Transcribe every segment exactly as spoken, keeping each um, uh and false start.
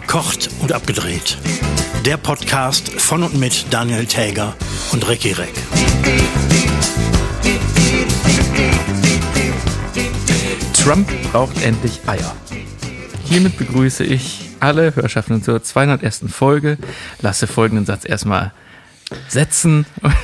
Verkocht und abgedreht. Der Podcast von und mit Daniel Täger und Recki Reck. Trump braucht endlich Eier. Hiermit begrüße ich alle Hörschaffenden zur zweihundertersten Folge. Lasse folgenden Satz erstmal setzen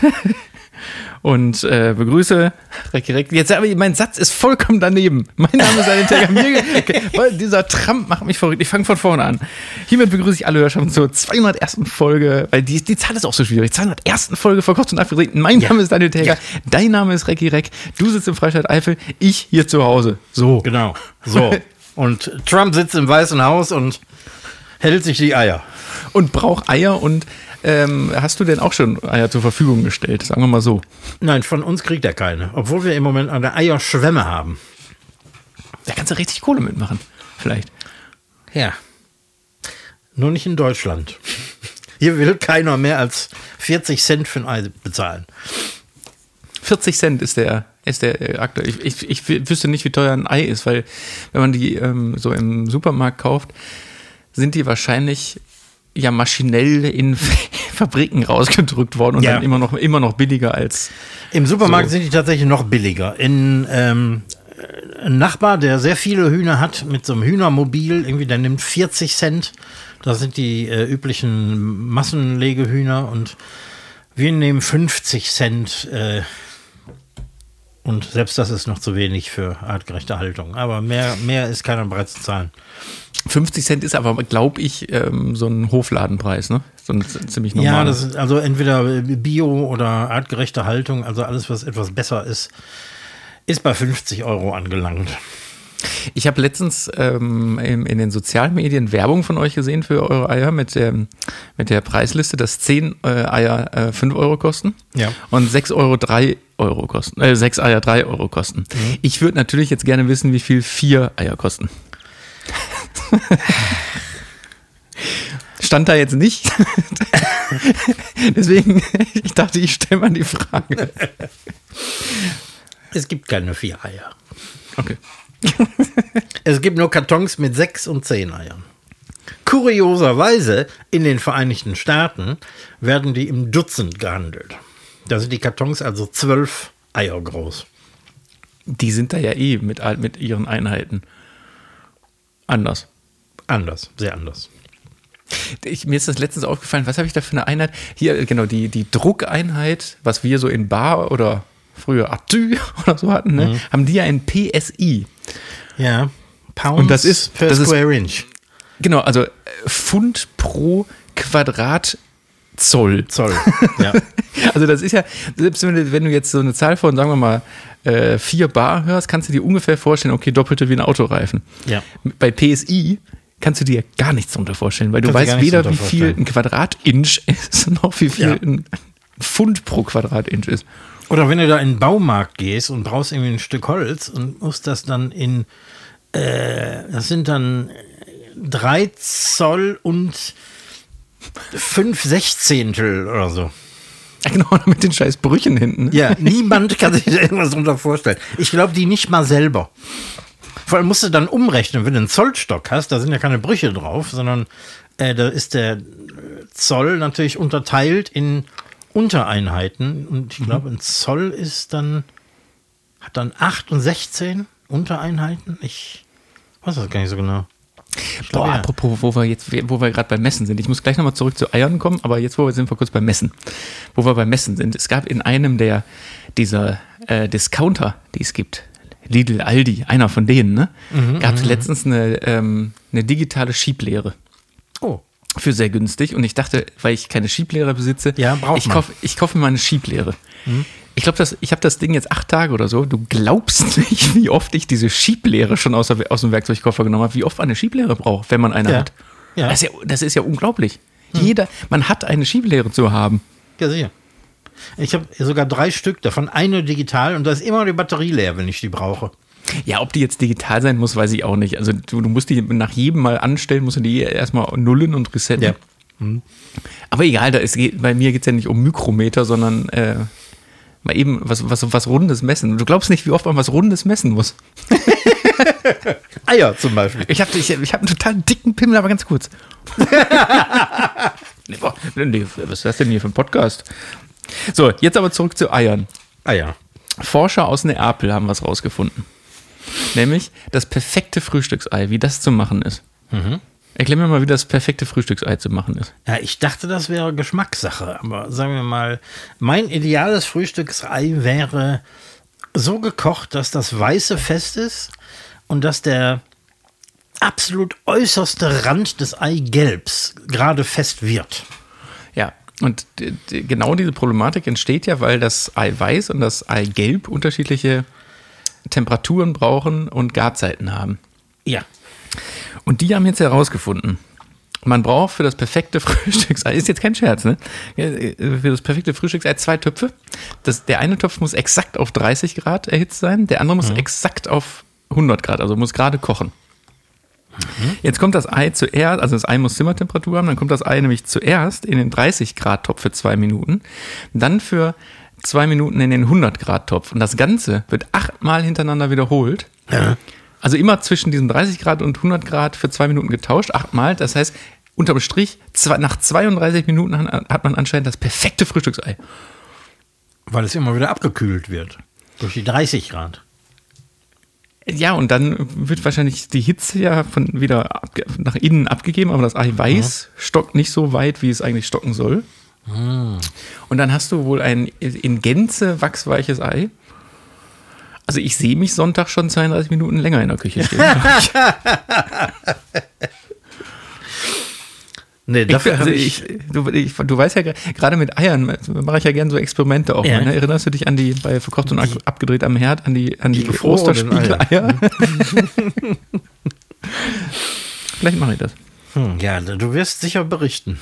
und äh, begrüße Recki Reck. Jetzt, aber mein Satz ist vollkommen daneben. Mein Name ist Daniel Täger. Mir, dieser Trump macht mich verrückt. Ich fange von vorne an. Hiermit begrüße ich alle Hörschaffenden zur zweihundertersten Folge, weil die, die Zahl ist auch so schwierig. zweihundertersten Folge Verkocht und abgedreht. Mein ja. Name ist Daniel Täger. Ja. Dein Name ist Recki Reck. Du sitzt im Freistaat Eifel. Ich hier zu Hause. So. Genau. So. Und Trump sitzt im Weißen Haus und hält sich die Eier. Und braucht Eier. Und ähm, hast du denn auch schon Eier zur Verfügung gestellt? Sagen wir mal so. Nein, von uns kriegt er keine. Obwohl wir im Moment eine Eierschwemme haben. Da kannst du richtig Kohle mitmachen. Vielleicht. Ja. Nur nicht in Deutschland. Hier will keiner mehr als vierzig Cent für ein Ei bezahlen. vierzig Cent ist der, ist der aktuell. Ich, ich, ich wüsste nicht, wie teuer ein Ei ist, weil wenn man die ähm, so im Supermarkt kauft, sind die wahrscheinlich ja maschinell in Fabriken rausgedrückt worden und ja. dann immer noch, immer noch billiger als. Im Supermarkt so. Sind die tatsächlich noch billiger. In ähm, ein Nachbar, der sehr viele Hühner hat, mit so einem Hühnermobil, irgendwie, der nimmt vierzig Cent. Das sind die äh, üblichen Massenlegehühner und wir nehmen fünfzig Cent. Äh, Und selbst das ist noch zu wenig für artgerechte Haltung. Aber mehr, mehr ist keiner bereit zu zahlen. fünfzig Cent ist aber, glaube ich, ähm, so ein Hofladenpreis, ne? So ein ziemlich normal. Ja, das ist also entweder Bio oder artgerechte Haltung, also alles, was etwas besser ist, ist bei fünfzig Euro angelangt. Ich habe letztens ähm, in, in den sozialen Medien Werbung von euch gesehen für eure Eier mit der, mit der Preisliste, dass zehn äh, Eier äh, fünf Euro kosten ja. und sechs Euro drei Euro kosten. Äh, sechs Eier drei Euro kosten. Mhm. Ich würde natürlich jetzt gerne wissen, wie viel vier Eier kosten. Stand da jetzt nicht. Deswegen, ich dachte, ich stelle mal die Frage. Es gibt keine vier Eier. Okay. Es gibt nur Kartons mit sechs und zehn Eiern. Kurioserweise in den Vereinigten Staaten werden die im Dutzend gehandelt. Da sind die Kartons also zwölf Eier groß. Die sind da ja eh mit, mit ihren Einheiten anders. Anders, sehr anders. Ich, mir ist das letztens aufgefallen, was habe ich da für eine Einheit? Hier, genau, die, die Druckeinheit, was wir so in Bar oder früher Atü oder so hatten, ne? Mhm. Haben die ja ein P S I. Ja, Pounds und das ist, per das Square ist, Inch. Genau, also Pfund pro Quadratzoll. Zoll, ja. Also das ist ja, selbst wenn du, wenn du jetzt so eine Zahl von, sagen wir mal, äh, vier Bar hörst, kannst du dir ungefähr vorstellen, okay, doppelte wie ein Autoreifen. Ja. Bei P S I kannst du dir gar nichts darunter vorstellen, weil du kannst weißt weder, wie viel ein Quadratinch ist, noch wie viel ja. ein Pfund pro Quadratinch ist. Oder wenn du da in den Baumarkt gehst und brauchst irgendwie ein Stück Holz und musst das dann in, äh, das sind dann drei Zoll und fünf Sechzehntel oder so. Ja, genau, mit den scheiß Brüchen hinten. Ja, niemand kann sich da irgendwas drunter vorstellen. Ich glaube, die nicht mal selber. Vor allem musst du dann umrechnen, wenn du einen Zollstock hast, da sind ja keine Brüche drauf, sondern äh, da ist der Zoll natürlich unterteilt in Untereinheiten. Und ich glaube, ein Zoll ist dann, hat dann acht und sechzehn Untereinheiten. Ich weiß das gar nicht so genau. Ich Boah, glaube, ja. apropos, wo wir jetzt, wo wir gerade beim Messen sind. Ich muss gleich nochmal zurück zu Eiern kommen, aber jetzt, wo wir sind, wir kurz beim Messen. Wo wir beim Messen sind. Es gab in einem der, dieser äh, Discounter, die es gibt, Lidl, Aldi, einer von denen, ne? Mhm, gab es letztens eine, ähm, eine digitale Schieblehre. Oh. Für sehr günstig. Und ich dachte, weil ich keine Schieblehre besitze, ja, braucht ich man. kaufe ich kauf mir mal eine Schieblehre. Mhm. Ich glaube, ich habe das Ding jetzt acht Tage oder so. Du glaubst nicht, wie oft ich diese Schieblehre schon aus, der, aus dem Werkzeugkoffer genommen habe, wie oft man eine Schieblehre braucht, wenn man eine ja. hat. Ja. Das, ist ja, das ist ja unglaublich. Mhm. Jeder, man hat eine Schieblehre zu haben. Ja, sicher. Ich habe sogar drei Stück davon, eine digital und da ist immer die Batterie leer, wenn ich die brauche. Ja, ob die jetzt digital sein muss, weiß ich auch nicht. Also du, du musst die nach jedem Mal anstellen, musst du die erstmal nullen und resetten. Ja. Mhm. Aber egal, da ist, bei mir geht es ja nicht um Mikrometer, sondern äh, Mal eben was, was, was Rundes messen. Du glaubst nicht, wie oft man was Rundes messen muss. Eier zum Beispiel. Ich habe ich, ich hab einen total dicken Pimmel, aber ganz kurz. nee, boah, nee, was ist das denn hier für ein Podcast? So, jetzt aber zurück zu Eiern. Eier. Forscher aus Neapel haben was rausgefunden. Nämlich das perfekte Frühstücksei, wie das zu machen ist. Mhm. Erklär mir mal, wie das perfekte Frühstücksei zu machen ist. Ja, ich dachte, das wäre Geschmackssache. Aber sagen wir mal, mein ideales Frühstücksei wäre so gekocht, dass das Weiße fest ist und dass der absolut äußerste Rand des Eigelbs gerade fest wird. Ja, und d- d- genau diese Problematik entsteht ja, weil das Eiweiß und das Eigelb unterschiedliche Temperaturen brauchen und Garzeiten haben. Ja. Und die haben jetzt herausgefunden, man braucht für das perfekte Frühstücksei, ist jetzt kein Scherz, ne? Für das perfekte Frühstücksei zwei Töpfe. Das, der eine Topf muss exakt auf dreißig Grad erhitzt sein, der andere muss mhm. exakt auf hundert Grad, also muss gerade kochen. Mhm. Jetzt kommt das Ei zuerst, also das Ei muss Zimmertemperatur haben, dann kommt das Ei nämlich zuerst in den dreißig Grad Topf für zwei Minuten, dann für zwei Minuten in den hundert Grad Topf. Und das Ganze wird achtmal hintereinander wiederholt. Ja. Also immer zwischen diesen dreißig Grad und hundert Grad für zwei Minuten getauscht, achtmal. Das heißt, unterm Strich, zwei, nach zweiunddreißig Minuten hat man anscheinend das perfekte Frühstücksei. Weil es immer wieder abgekühlt wird. Durch die dreißig Grad. Ja, und dann wird wahrscheinlich die Hitze ja von wieder abge- nach innen abgegeben, aber das Eiweiß mhm. stockt nicht so weit, wie es eigentlich stocken soll. Mhm. Und dann hast du wohl ein in Gänze wachsweiches Ei. Also ich sehe mich Sonntag schon zweiunddreißig Minuten länger in der Küche stehen. nee, dafür ich, also ich, ich, du, ich, du weißt ja, gerade mit Eiern mache ich ja gerne so Experimente auch. Ja. Mal, ne? Erinnerst du dich an die, bei Verkocht und die, abgedreht am Herd, an die, an die, die Osterspiegeleier? Vielleicht mache ich das. Hm, ja, du wirst sicher berichten.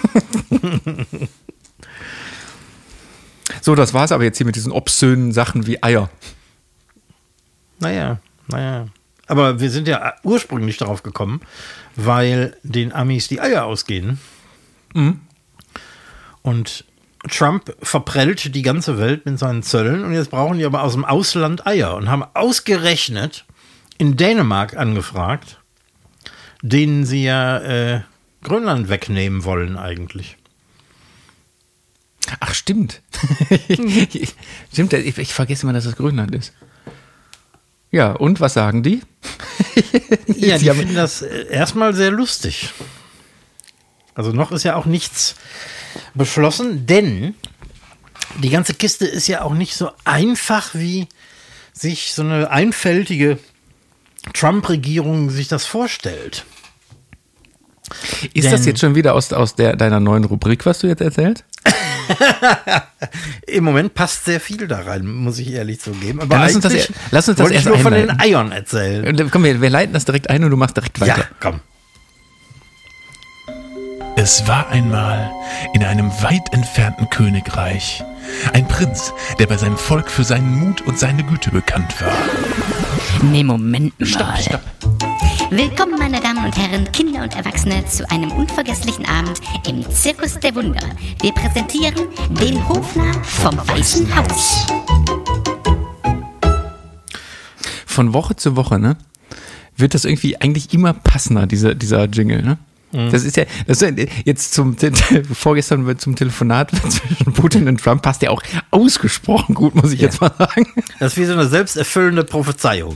So, das war's aber jetzt hier mit diesen obszönen Sachen wie Eier. Naja, naja. Aber wir sind ja ursprünglich darauf gekommen, weil den Amis die Eier ausgehen. Mhm. Und Trump verprellt die ganze Welt mit seinen Zöllen und jetzt brauchen die aber aus dem Ausland Eier und haben ausgerechnet in Dänemark angefragt, denen sie ja äh, Grönland wegnehmen wollen eigentlich. Ach, stimmt. stimmt, ich, ich vergesse immer, dass das Grönland ist. Ja, und was sagen die? ja, die finden das erstmal sehr lustig. Also noch ist ja auch nichts beschlossen, denn die ganze Kiste ist ja auch nicht so einfach, wie sich so eine einfältige Trump-Regierung sich das vorstellt. Ist denn das jetzt schon wieder aus, aus der, deiner neuen Rubrik, was du jetzt erzählst? Im Moment passt sehr viel da rein, muss ich ehrlich zugeben. Aber lass uns das, lass uns das erst nur einleiten. Von den Eiern erzählen. Komm, wir, wir leiten das direkt ein und du machst direkt weiter. Ja, komm. Es war einmal in einem weit entfernten Königreich ein Prinz, der bei seinem Volk für seinen Mut und seine Güte bekannt war. Nee, Moment mal. Stopp, stopp. Willkommen, meine Damen und Herren, Kinder und Erwachsene, zu einem unvergesslichen Abend im Zirkus der Wunder. Wir präsentieren den Hofnarr vom Weißen Haus. Von Woche zu Woche, ne, wird das irgendwie eigentlich immer passender, dieser, dieser Jingle, ne? Mhm. Das ist ja, das ist ja jetzt zum, vorgestern zum Telefonat zwischen Putin und Trump passt ja auch ausgesprochen gut, muss ich ja. jetzt mal sagen. Das ist wie so eine selbsterfüllende Prophezeiung.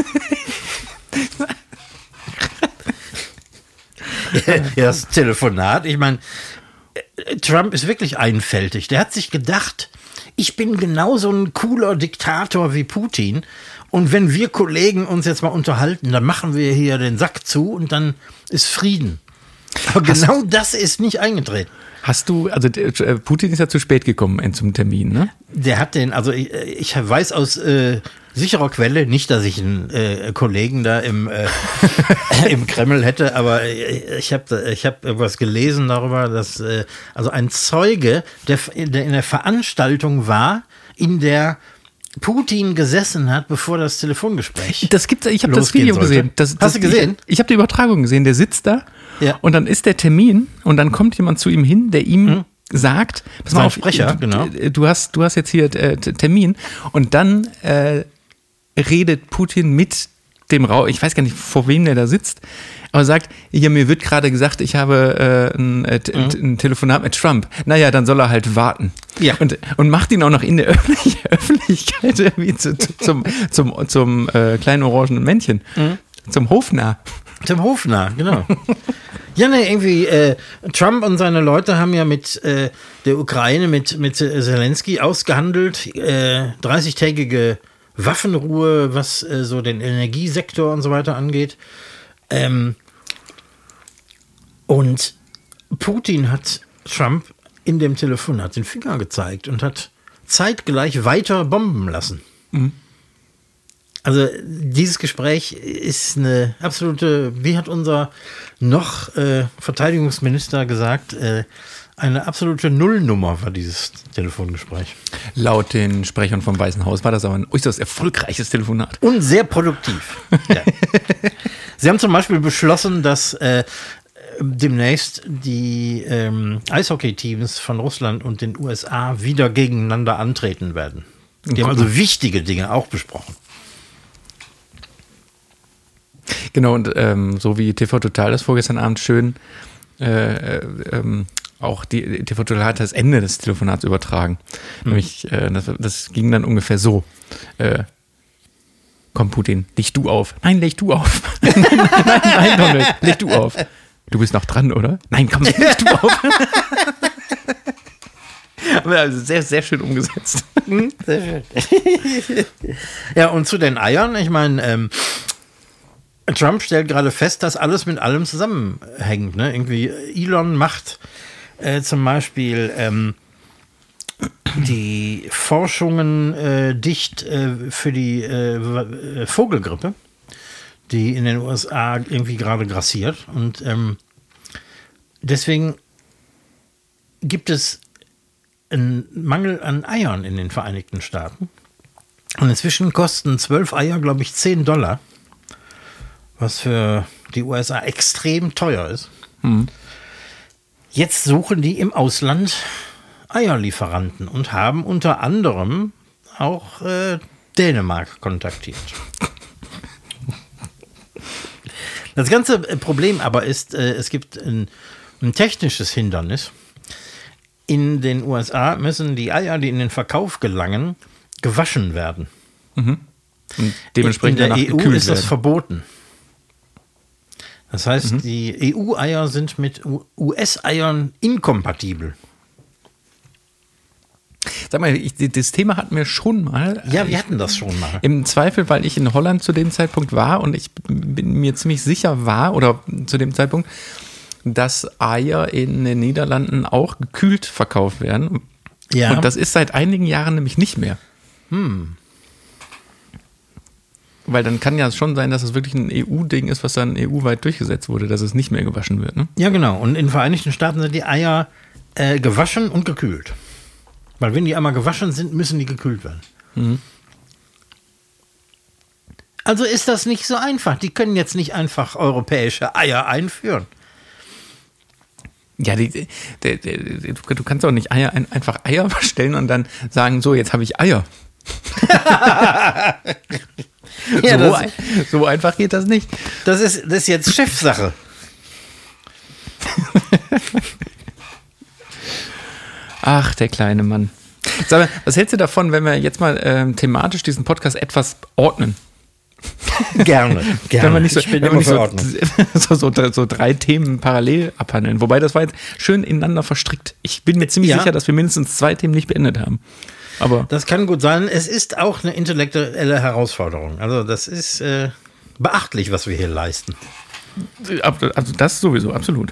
Ja, das Telefonat, ich meine, Trump ist wirklich einfältig. Der hat sich gedacht, ich bin genauso ein cooler Diktator wie Putin und wenn wir Kollegen uns jetzt mal unterhalten, dann machen wir hier den Sack zu und dann ist Frieden. Aber hast, genau das ist nicht eingetreten. Hast du, also Putin ist ja zu spät gekommen zum Termin, ne? Der hat den, also ich, ich weiß aus äh, sicherer Quelle, nicht, dass ich einen äh, Kollegen da im, äh, im Kreml hätte, aber ich habe ich hab irgendwas gelesen darüber, dass äh, also ein Zeuge, der, der in der Veranstaltung war, in der Putin gesessen hat, bevor das Telefongespräch Das gibt's, ich habe das Video sollte. gesehen. Das, das, Hast du gesehen? Ich, ich habe die Übertragung gesehen, der sitzt da ja. und dann ist der Termin und dann kommt jemand zu ihm hin, der ihm mhm. sagt, pass Sein mal auf, Sprecher, du, genau. du hast, du hast jetzt hier äh, Termin und dann äh, redet Putin mit dem Raum, ich weiß gar nicht, vor wem der da sitzt, aber sagt, hier, mir wird gerade gesagt, ich habe äh, ein, äh, mhm. ein Telefonat mit Trump. Naja, dann soll er halt warten. Ja. Und, und macht ihn auch noch in der Öffentlich- Öffentlichkeit irgendwie zu, zu, zum, zum, zum äh, kleinen orangenen Männchen, mhm. zum Hofnarr. Zum Hofnarr, genau. Ja, ne, irgendwie, äh, Trump und seine Leute haben ja mit äh, der Ukraine, mit, mit Zelensky ausgehandelt, äh, dreißigtägige Waffenruhe, was äh, so den Energiesektor und so weiter angeht. Ähm, und Putin hat Trump in dem Telefonat den Finger gezeigt und hat zeitgleich weiter bomben lassen. Mhm. Also dieses Gespräch ist eine absolute, wie hat unser noch äh, Verteidigungsminister gesagt, äh, eine absolute Nullnummer war dieses Telefongespräch. Laut den Sprechern vom Weißen Haus war das aber ein äußerst erfolgreiches Telefonat. Und sehr produktiv. Ja. Sie haben zum Beispiel beschlossen, dass äh, demnächst die ähm, Eishockey-Teams von Russland und den U S A wieder gegeneinander antreten werden. Die haben also wichtige Dinge auch besprochen. Genau, und ähm, so wie T V Total das vorgestern Abend schön äh, ähm, auch die T V Total hat das Ende des Telefonats übertragen. Mhm. Nämlich, äh, das, das ging dann ungefähr so. Äh, komm, Putin, leg du auf. Nein, leg du auf. nein, nein, nein, Donald, leg du auf. Du bist noch dran, oder? Nein, komm, leg du auf. Aber also sehr, sehr schön umgesetzt. Sehr schön. Ja, und zu den Eiern, ich meine, ähm, Trump stellt gerade fest, dass alles mit allem zusammenhängt. Ne? Irgendwie Elon macht äh, zum Beispiel ähm, die Forschungen äh, dicht äh, für die äh, Vogelgrippe, die in den U S A irgendwie gerade grassiert. Und ähm, deswegen gibt es einen Mangel an Eiern in den Vereinigten Staaten. Und inzwischen kosten zwölf Eier, glaube ich, zehn Dollar. Was für die U S A extrem teuer ist. Mhm. Jetzt suchen die im Ausland Eierlieferanten und haben unter anderem auch äh, Dänemark kontaktiert. Das ganze Problem aber ist, äh, es gibt ein, ein technisches Hindernis. In den U S A müssen die Eier, die in den Verkauf gelangen, gewaschen werden. Mhm. Und dementsprechend in der E U ist das werden. verboten. Das heißt, Mhm. die E U-Eier sind mit U S-Eiern inkompatibel. Sag mal, ich, das Thema hatten wir schon mal. Ja, wir hatten das schon mal. Im Zweifel, weil ich in Holland zu dem Zeitpunkt war und ich bin mir ziemlich sicher war, oder zu dem Zeitpunkt, dass Eier in den Niederlanden auch gekühlt verkauft werden. Ja. Und das ist seit einigen Jahren nämlich nicht mehr. Hm. Weil dann kann ja schon sein, dass es wirklich ein E U-Ding ist, was dann E U-weit durchgesetzt wurde, dass es nicht mehr gewaschen wird. Ne? Ja, genau. Und in den Vereinigten Staaten sind die Eier äh, gewaschen und gekühlt. Weil wenn die einmal gewaschen sind, müssen die gekühlt werden. Mhm. Also ist das nicht so einfach. Die können jetzt nicht einfach europäische Eier einführen. Ja, die, die, die, die, du kannst auch nicht Eier, ein, einfach Eier bestellen und dann sagen, so, jetzt habe ich Eier. Ja, so, das, ein, so einfach geht das nicht. das, ist, das ist jetzt Chefsache. Ach, der kleine Mann. Sag mal, was hältst du davon, wenn wir jetzt mal ähm, thematisch diesen Podcast etwas ordnen? Gerne, gerne. Wenn wir nicht so, ich bin wenn wir immer nicht für so, Ordnung. so, so, so drei Themen parallel abhandeln. Wobei das war jetzt schön ineinander verstrickt. Ich bin mir ziemlich Ja. sicher, dass wir mindestens zwei Themen nicht beendet haben. Aber Das kann gut sein. Es ist auch eine intellektuelle Herausforderung. Also das ist äh, beachtlich, was wir hier leisten. also das sowieso, absolut.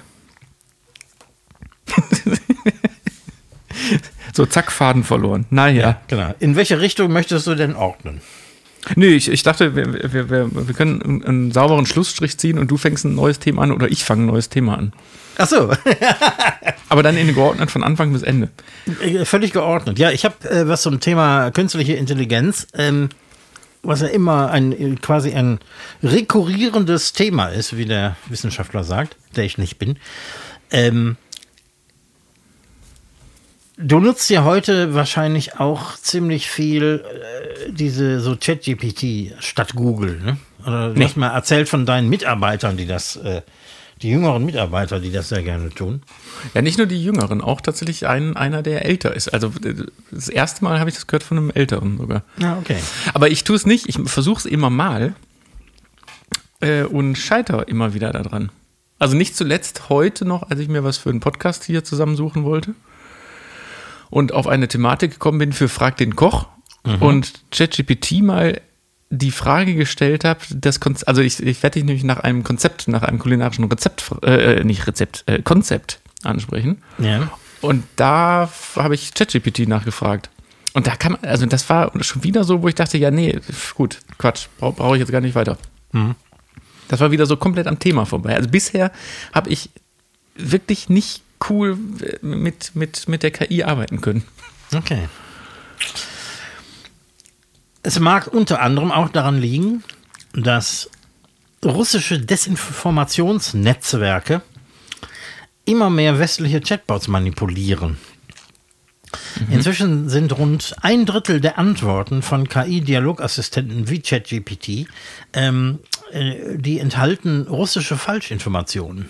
So, zack, Faden verloren. Naja. Genau. In welche Richtung möchtest du denn ordnen? Nö, ich, ich dachte, wir, wir, wir, wir können einen, einen sauberen Schlussstrich ziehen und du fängst ein neues Thema an oder ich fange ein neues Thema an. Ach so. Aber dann in geordnet von Anfang bis Ende. Völlig geordnet. Ja, ich habe äh, was zum Thema künstliche Intelligenz, ähm, was ja immer ein quasi ein rekurrierendes Thema ist, wie der Wissenschaftler sagt, der ich nicht bin. Ähm, Du nutzt ja heute wahrscheinlich auch ziemlich viel äh, diese so ChatGPT statt Google, ne? Oder du Nee. hast mal erzählt von deinen Mitarbeitern, die das, äh, die jüngeren Mitarbeiter, die das sehr gerne tun. Ja, nicht nur die Jüngeren, auch tatsächlich ein, einer, der älter ist. Also das erste Mal habe ich das gehört von einem Älteren sogar. Ah, okay. Aber ich tue es nicht, ich versuche es immer mal äh, und scheitere immer wieder daran. Also nicht zuletzt heute noch, als ich mir was für einen Podcast hier zusammensuchen wollte und auf eine Thematik gekommen bin für Frag den Koch mhm. und ChatGPT mal die Frage gestellt habe, das Konz- also ich, ich werde dich nämlich nach einem Konzept, nach einem kulinarischen Rezept, äh, nicht Rezept, äh, Konzept ansprechen. Ja. Und da habe ich ChatGPT nachgefragt. Und da kann man, also das war schon wieder so, wo ich dachte, ja, nee, gut, Quatsch, brauche brauch ich jetzt gar nicht weiter. Mhm. Das war wieder so komplett am Thema vorbei. Also bisher habe ich wirklich nicht cool mit, mit, mit der K I arbeiten können. Okay. Es mag unter anderem auch daran liegen, dass russische Desinformationsnetzwerke immer mehr westliche Chatbots manipulieren. Mhm. Inzwischen sind rund ein Drittel der Antworten von K I-Dialogassistenten wie ChatGPT, ähm, äh, die enthalten russische Falschinformationen.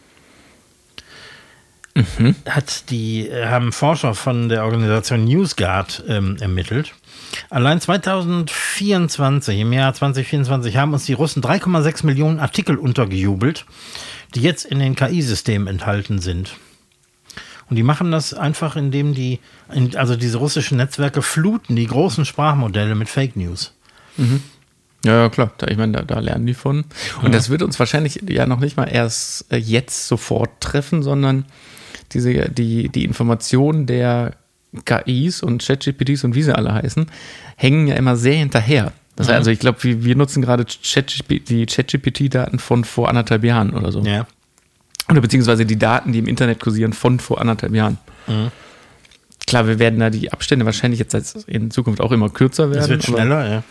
Mhm. Hat die, haben Forscher von der Organisation NewsGuard ähm, ermittelt. Allein zwanzig vierundzwanzig, im Jahr zwanzig vierundzwanzig, haben uns die Russen drei Komma sechs Millionen Artikel untergejubelt, die jetzt in den K I-Systemen enthalten sind. Und die machen das einfach, indem die, also diese russischen Netzwerke fluten die großen Sprachmodelle mit Fake News. Mhm. Ja, ja, klar. Da, ich meine, da, da lernen die von. Und ja. Das wird uns wahrscheinlich ja noch nicht mal erst äh, jetzt sofort treffen, sondern diese, die, die Informationen der K Is und ChatGPTs und wie sie alle heißen, hängen ja immer sehr hinterher. Das heißt, also ich glaube, wir, wir nutzen gerade ChatGPT, die ChatGPT-Daten von vor anderthalb Jahren oder so. Ja. Oder beziehungsweise die Daten, die im Internet kursieren, von vor anderthalb Jahren. Mhm. Klar, wir werden da die Abstände wahrscheinlich jetzt in Zukunft auch immer kürzer werden. Das wird schneller, ja.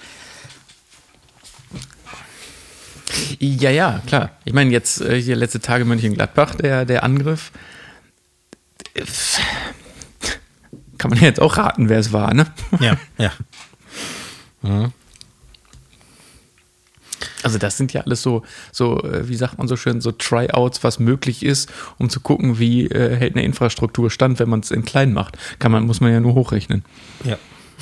Ja, ja, klar. Ich meine, jetzt äh, hier letzte Tage Mönchengladbach, der, der Angriff. Kann man ja jetzt auch raten, wer es war, ne? Ja, ja. Mhm. Also das sind ja alles so, so äh, wie sagt man so schön, so Tryouts, was möglich ist, um zu gucken, wie äh, hält eine Infrastruktur stand, wenn man es in klein macht. Kann man, muss man ja nur hochrechnen. Ja.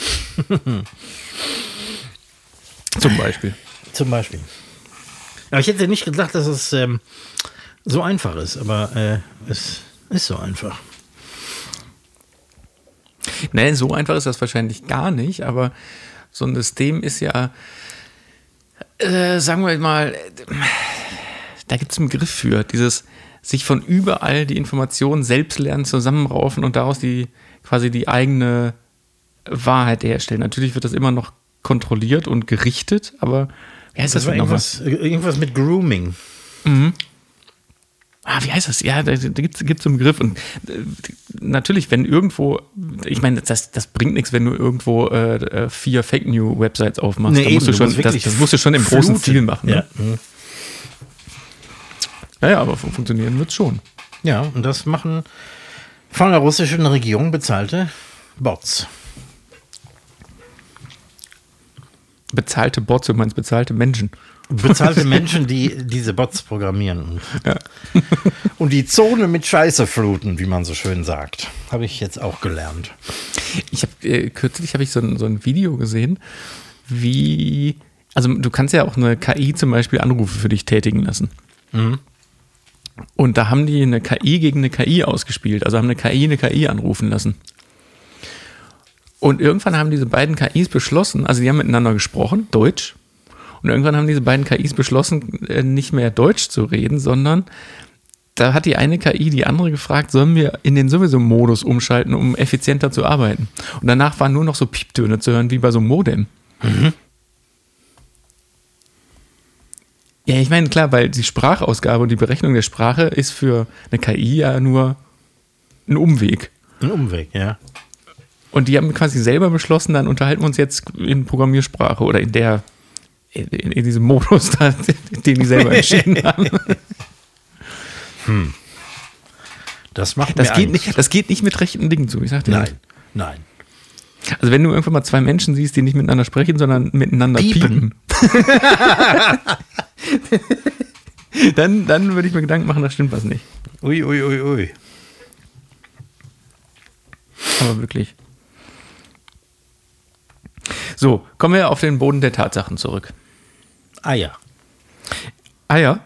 Zum Beispiel. Zum Beispiel. Aber ich hätte nicht gedacht, dass es ähm, so einfach ist, aber äh, es ist so einfach. Nein, so einfach ist das wahrscheinlich gar nicht, aber so ein System ist ja, äh, sagen wir mal, da gibt es einen Begriff für, dieses sich von überall die Informationen selbst lernen, zusammenraufen und daraus die quasi die eigene Wahrheit herstellen. Natürlich wird das immer noch kontrolliert und gerichtet, aber wie heißt das, das denn noch was? Irgendwas mit Grooming. Mhm. Ah, wie heißt das? Ja, da, da gibt es so einen Begriff. Und äh, natürlich, wenn irgendwo, ich meine, das, das bringt nichts, wenn du irgendwo äh, vier Fake-News-Websites aufmachst. Nee, da musst eben, du schon, du musst das, das musst du schon im fluten. großen Stil machen. Ne? Ja. Mhm. Ja, ja, aber funktionieren wird es schon. Ja, und das machen von der russischen Regierung bezahlte Bots. Bezahlte Bots, du meinst bezahlte Menschen. Bezahlte Menschen, die diese Bots programmieren. Und, ja. und die Zone mit Scheiße fluten, wie man so schön sagt. Habe ich jetzt auch gelernt. Ich habe äh, kürzlich habe ich so ein, so ein Video gesehen, wie, also du kannst ja auch eine K I zum Beispiel Anrufe für dich tätigen lassen. Mhm. Und da haben die eine K I gegen eine K I ausgespielt. Also haben eine K I eine K I anrufen lassen. Und irgendwann haben diese beiden K Is beschlossen, also die haben miteinander gesprochen, Deutsch. Und irgendwann haben diese beiden K Is beschlossen, nicht mehr Deutsch zu reden, sondern da hat die eine K I die andere gefragt, sollen wir in den sowieso Modus umschalten, um effizienter zu arbeiten. Und danach waren nur noch so Pieptöne zu hören, wie bei so einem Modem. Mhm. Ja, ich meine, klar, weil die Sprachausgabe und die Berechnung der Sprache ist für eine K I ja nur ein Umweg. Ein Umweg, ja. Und die haben quasi selber beschlossen, dann unterhalten wir uns jetzt in Programmiersprache oder in der, in, in diesem Modus, da, den die selber entschieden haben. Hm. Das macht Das mir geht, Angst. nicht, das geht nicht mit rechten Dingen zu, ich sag dir. Nein, nein. Also wenn du irgendwann mal zwei Menschen siehst, die nicht miteinander sprechen, sondern miteinander piepen, Piepen. dann, dann würde ich mir Gedanken machen, da stimmt was nicht. Ui, ui, ui, ui. Aber wirklich. So, kommen wir auf den Boden der Tatsachen zurück. Ah ja. Ah ja.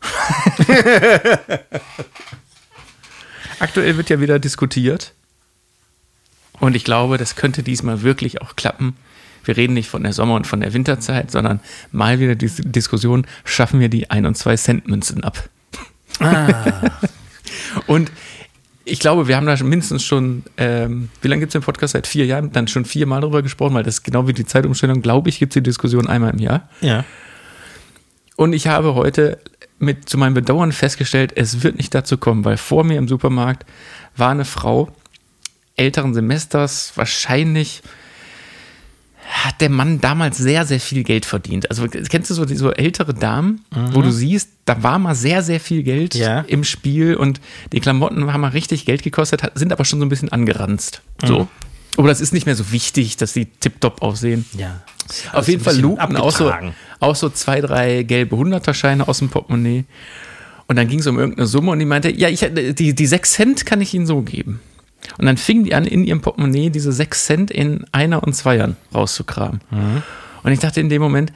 Aktuell wird ja wieder diskutiert. Und ich glaube, das könnte diesmal wirklich auch klappen. Wir reden nicht von der Sommer- und von der Winterzeit, sondern mal wieder die Diskussion, schaffen wir die ein- und zwei Cent Münzen ab. Ah. Und ich glaube, wir haben da mindestens schon, ähm, wie lange gibt es den Podcast? Seit vier Jahren, dann schon viermal darüber gesprochen, weil das ist genau wie die Zeitumstellung, glaube ich, gibt es die Diskussion einmal im Jahr. Ja. Und ich habe heute mit zu meinem Bedauern festgestellt, es wird nicht dazu kommen, weil vor mir im Supermarkt war eine Frau älteren Semesters, wahrscheinlich hat der Mann damals sehr, sehr viel Geld verdient. Also kennst du so, so ältere Damen, mhm. wo du siehst, da war mal sehr, sehr viel Geld ja. im Spiel und die Klamotten haben mal richtig Geld gekostet, sind aber schon so ein bisschen angeranzt. Mhm. So. Aber das ist nicht mehr so wichtig, dass die tipptopp aussehen. Ja. Auf jeden Fall lugten auch so, auch so zwei, drei gelbe Hunderterscheine aus dem Portemonnaie. Und dann ging es um irgendeine Summe und die meinte, ja, ich, die, die sechs Cent kann ich Ihnen so geben. Und dann fingen die an, in ihrem Portemonnaie diese sechs Cent in Einer- und Zweiern rauszukramen. Mhm. Und ich dachte in dem Moment,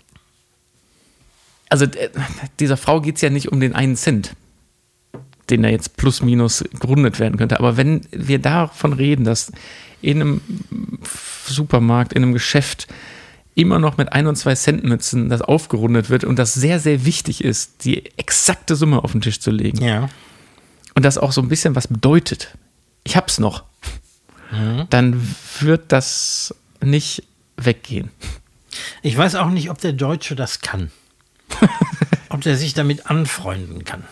also dieser Frau geht es ja nicht um den einen Cent, den da jetzt plus minus gerundet werden könnte. Aber wenn wir davon reden, dass in einem Supermarkt, in einem Geschäft immer noch mit ein- und zwei Cent Münzen das aufgerundet wird und das sehr, sehr wichtig ist, die exakte Summe auf den Tisch zu legen. Ja. Und das auch so ein bisschen was bedeutet. Ich hab's noch. Mhm. Dann wird das nicht weggehen. Ich weiß auch nicht, ob der Deutsche das kann. Ob der sich damit anfreunden kann.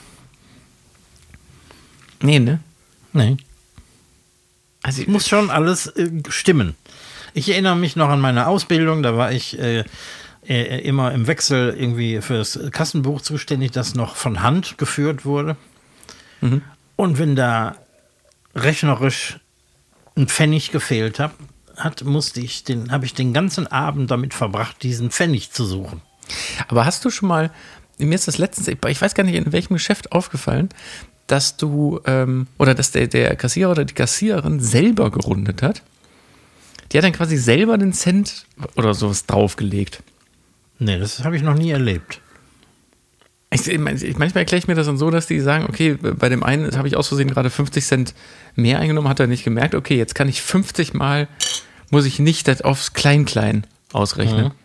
Nee, ne? Nee. Also, es muss schon alles äh, stimmen. Ich erinnere mich noch an meine Ausbildung, da war ich äh, äh, immer im Wechsel irgendwie für das Kassenbuch zuständig, das noch von Hand geführt wurde. Mhm. Und wenn da rechnerisch ein Pfennig gefehlt hat, hat musste ich den, habe ich den ganzen Abend damit verbracht, diesen Pfennig zu suchen. Aber hast du schon mal, mir ist das letztens, ich weiß gar nicht, in welchem Geschäft aufgefallen, dass du, ähm, oder dass der, der Kassierer oder die Kassiererin selber gerundet hat? Die hat dann quasi selber den Cent oder sowas draufgelegt. Nee, das habe ich noch nie erlebt. Ich, ich, manchmal erkläre ich mir das dann so, dass die sagen, okay, bei dem einen habe ich aus Versehen gerade fünfzig Cent mehr eingenommen, hat er nicht gemerkt, okay, jetzt kann ich fünfzig Mal, muss ich nicht das aufs Klein-Klein ausrechnen. Mhm.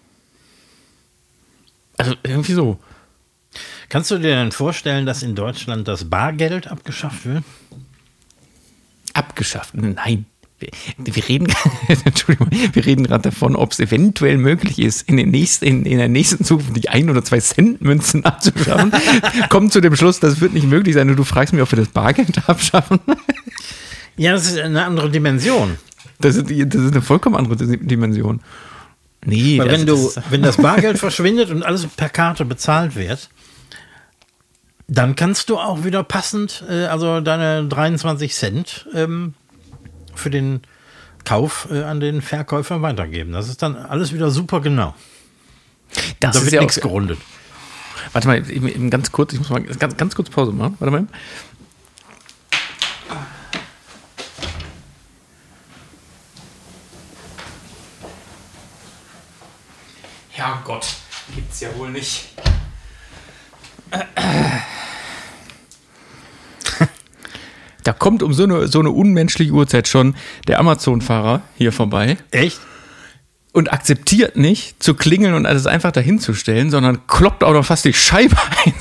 Also irgendwie so. Kannst du dir denn vorstellen, dass in Deutschland das Bargeld abgeschafft wird? Abgeschafft? Nein. Wir, wir reden, Entschuldigung, wir reden gerade davon, ob es eventuell möglich ist, in, den nächsten, in, in der nächsten Zukunft die ein oder zwei Cent Münzen abzuschaffen. Kommen zu dem Schluss, das wird nicht möglich sein. Und du fragst mich, ob wir das Bargeld abschaffen. Ja, das ist eine andere Dimension. Das ist, das ist eine vollkommen andere Dimension. Nee, weil wenn das, du, wenn das Bargeld verschwindet und alles per Karte bezahlt wird, dann kannst du auch wieder passend, äh, also deine dreiundzwanzig Cent ähm, für den Kauf äh, an den Verkäufer weitergeben. Das ist dann alles wieder super genau. Das da ist wird ja nichts auch, gerundet. Warte mal, eben, eben ganz kurz, ich muss mal ganz, ganz kurz Pause machen. Warte mal. Herrgott, gibt's ja wohl nicht. Da kommt um so eine, so eine unmenschliche Uhrzeit schon der Amazon-Fahrer hier vorbei. Echt? Und akzeptiert nicht, zu klingeln und alles einfach dahin zu stellen, sondern kloppt auch noch fast die Scheibe ein.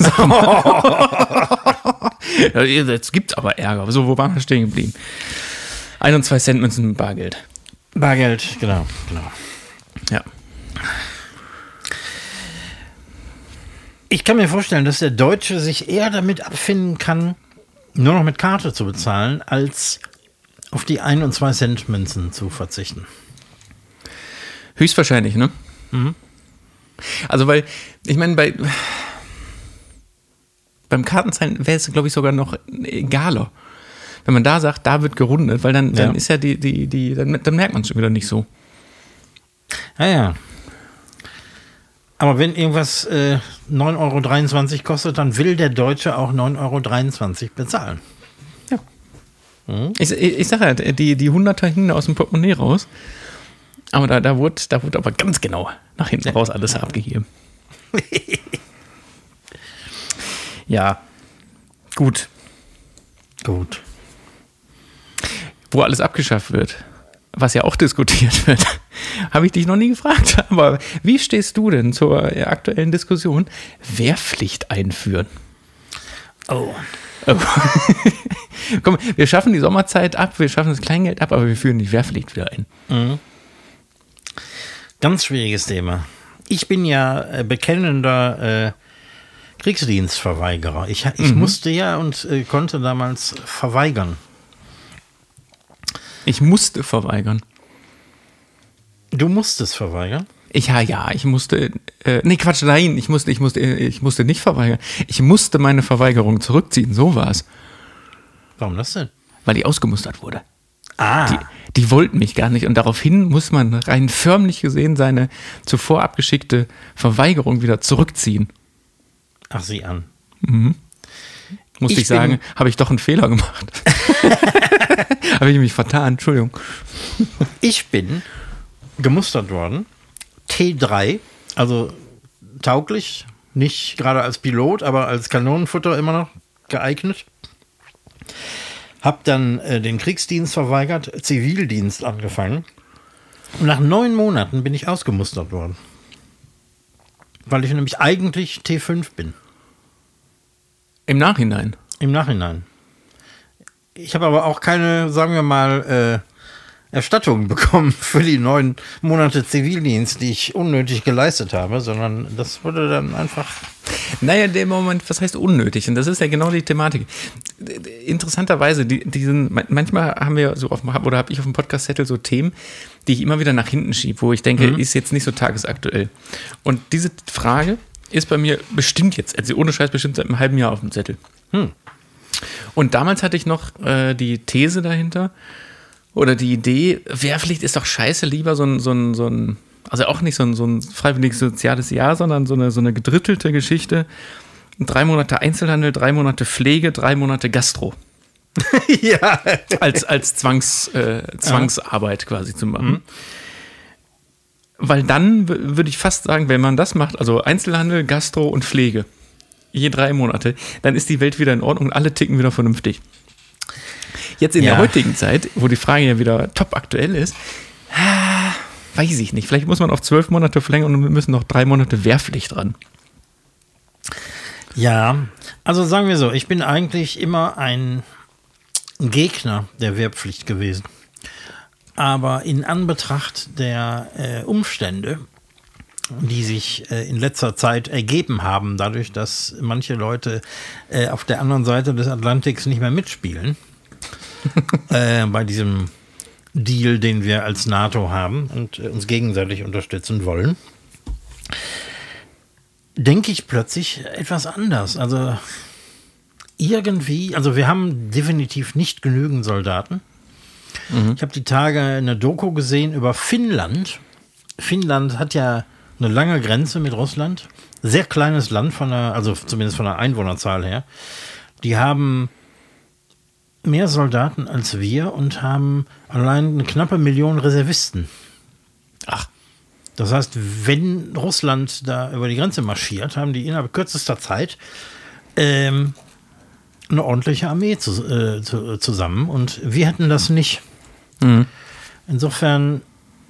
Ja, jetzt gibt's aber Ärger. So, wo waren wir stehen geblieben? Ein und zwei Cent Münzen mit Bargeld. Bargeld, genau, genau. Ja. Ich kann mir vorstellen, dass der Deutsche sich eher damit abfinden kann, nur noch mit Karte zu bezahlen, als auf die ein und zwei Cent Münzen zu verzichten. Höchstwahrscheinlich, ne? Mhm. Also, weil, ich meine, bei. beim Kartenzahlen wäre es, glaube ich, sogar noch egaler. Wenn man da sagt, da wird gerundet, weil dann, dann Ja. ist ja die, die, die, dann, dann merkt man es schon wieder nicht so. Ja, ja. Aber wenn irgendwas äh, neun Euro dreiundzwanzig kostet, dann will der Deutsche auch neun Euro dreiundzwanzig bezahlen. Ich, ich, ich sage ja, die, die Hunderter hingen aus dem Portemonnaie raus. Aber da, da, wurde, da wurde aber ganz genau nach hinten raus alles abgegeben. Ja, gut. Gut. Wo alles abgeschafft wird, was ja auch diskutiert wird, habe ich dich noch nie gefragt. Aber wie stehst du denn zur aktuellen Diskussion? Wehrpflicht einführen. Oh. Oh. Komm, wir schaffen die Sommerzeit ab, wir schaffen das Kleingeld ab, aber wir führen die Wehrpflicht wieder ein. Ganz schwieriges Thema. Ich bin ja äh, bekennender äh, Kriegsdienstverweigerer. Ich, ich Mhm. musste ja und äh, konnte damals verweigern. Ich musste verweigern. Du musstest verweigern? Ich, ja, ja, ich musste, äh, nee, Quatsch, nein, ich musste, ich musste, ich musste nicht verweigern. Ich musste meine Verweigerung zurückziehen, so war es. Warum das denn? Weil die ausgemustert wurde. Ah, Die, die wollten mich gar nicht und daraufhin muss man rein förmlich gesehen seine zuvor abgeschickte Verweigerung wieder zurückziehen. ach sieh an. Musste ich, Ich sagen, bin- habe ich doch einen Fehler gemacht. Habe ich mich vertan, Entschuldigung. Ich bin gemustert worden. T drei, also tauglich, nicht gerade als Pilot, aber als Kanonenfutter immer noch geeignet. Hab dann äh, den Kriegsdienst verweigert, Zivildienst angefangen. Und nach neun Monaten bin ich ausgemustert worden. Weil ich nämlich eigentlich T fünf bin. Im Nachhinein. Im Nachhinein. Ich habe aber auch keine, sagen wir mal, äh, Erstattung bekommen für die neun Monate Zivildienst, die ich unnötig geleistet habe, sondern das wurde dann einfach. Naja, der Moment, was heißt unnötig? Und das ist ja genau die Thematik. Interessanterweise, die, diesen, manchmal haben wir so auf dem, oder habe ich auf dem Podcast-Zettel so Themen, die ich immer wieder nach hinten schiebe, wo ich denke, ist jetzt nicht so tagesaktuell. Und diese Frage ist bei mir bestimmt jetzt, also ohne Scheiß bestimmt seit einem halben Jahr auf dem Zettel. Hm. Und damals hatte ich noch äh, die These dahinter, oder die Idee, Wehrpflicht ist doch scheiße, lieber so ein, so ein, so ein also auch nicht so ein, so ein freiwilliges soziales Jahr, sondern so eine, so eine gedrittelte Geschichte. Drei Monate Einzelhandel, drei Monate Pflege, drei Monate Gastro. Ja. Als, als Zwangs, äh, Zwangsarbeit quasi zu machen. Weil dann w- würde ich fast sagen, wenn man das macht, also Einzelhandel, Gastro und Pflege, je drei Monate, dann ist die Welt wieder in Ordnung und alle ticken wieder vernünftig. Jetzt in Ja. der heutigen Zeit, wo die Frage ja wieder top aktuell ist, ah, weiß ich nicht. Vielleicht muss man auf zwölf Monate verlängern und wir müssen noch drei Monate Wehrpflicht dran. Ja, also sagen wir so, ich bin eigentlich immer ein Gegner der Wehrpflicht gewesen. Aber in Anbetracht der äh, Umstände, die sich äh, in letzter Zeit ergeben haben, dadurch, dass manche Leute äh, auf der anderen Seite des Atlantiks nicht mehr mitspielen, äh, bei diesem Deal, den wir als NATO haben und äh, uns gegenseitig unterstützen wollen, denke ich plötzlich etwas anders. Also irgendwie, also wir haben definitiv nicht genügend Soldaten. Ich habe die Tage eine Doku gesehen über Finnland. Finnland hat ja eine lange Grenze mit Russland. Sehr kleines Land, von der, also zumindest von der Einwohnerzahl her. Die haben mehr Soldaten als wir und haben allein eine knappe Million Reservisten. Ach. Das heißt, wenn Russland da über die Grenze marschiert, haben die innerhalb kürzester Zeit ähm, eine ordentliche Armee zu, äh, zu, zusammen. Und wir hätten das nicht. Mhm. Insofern,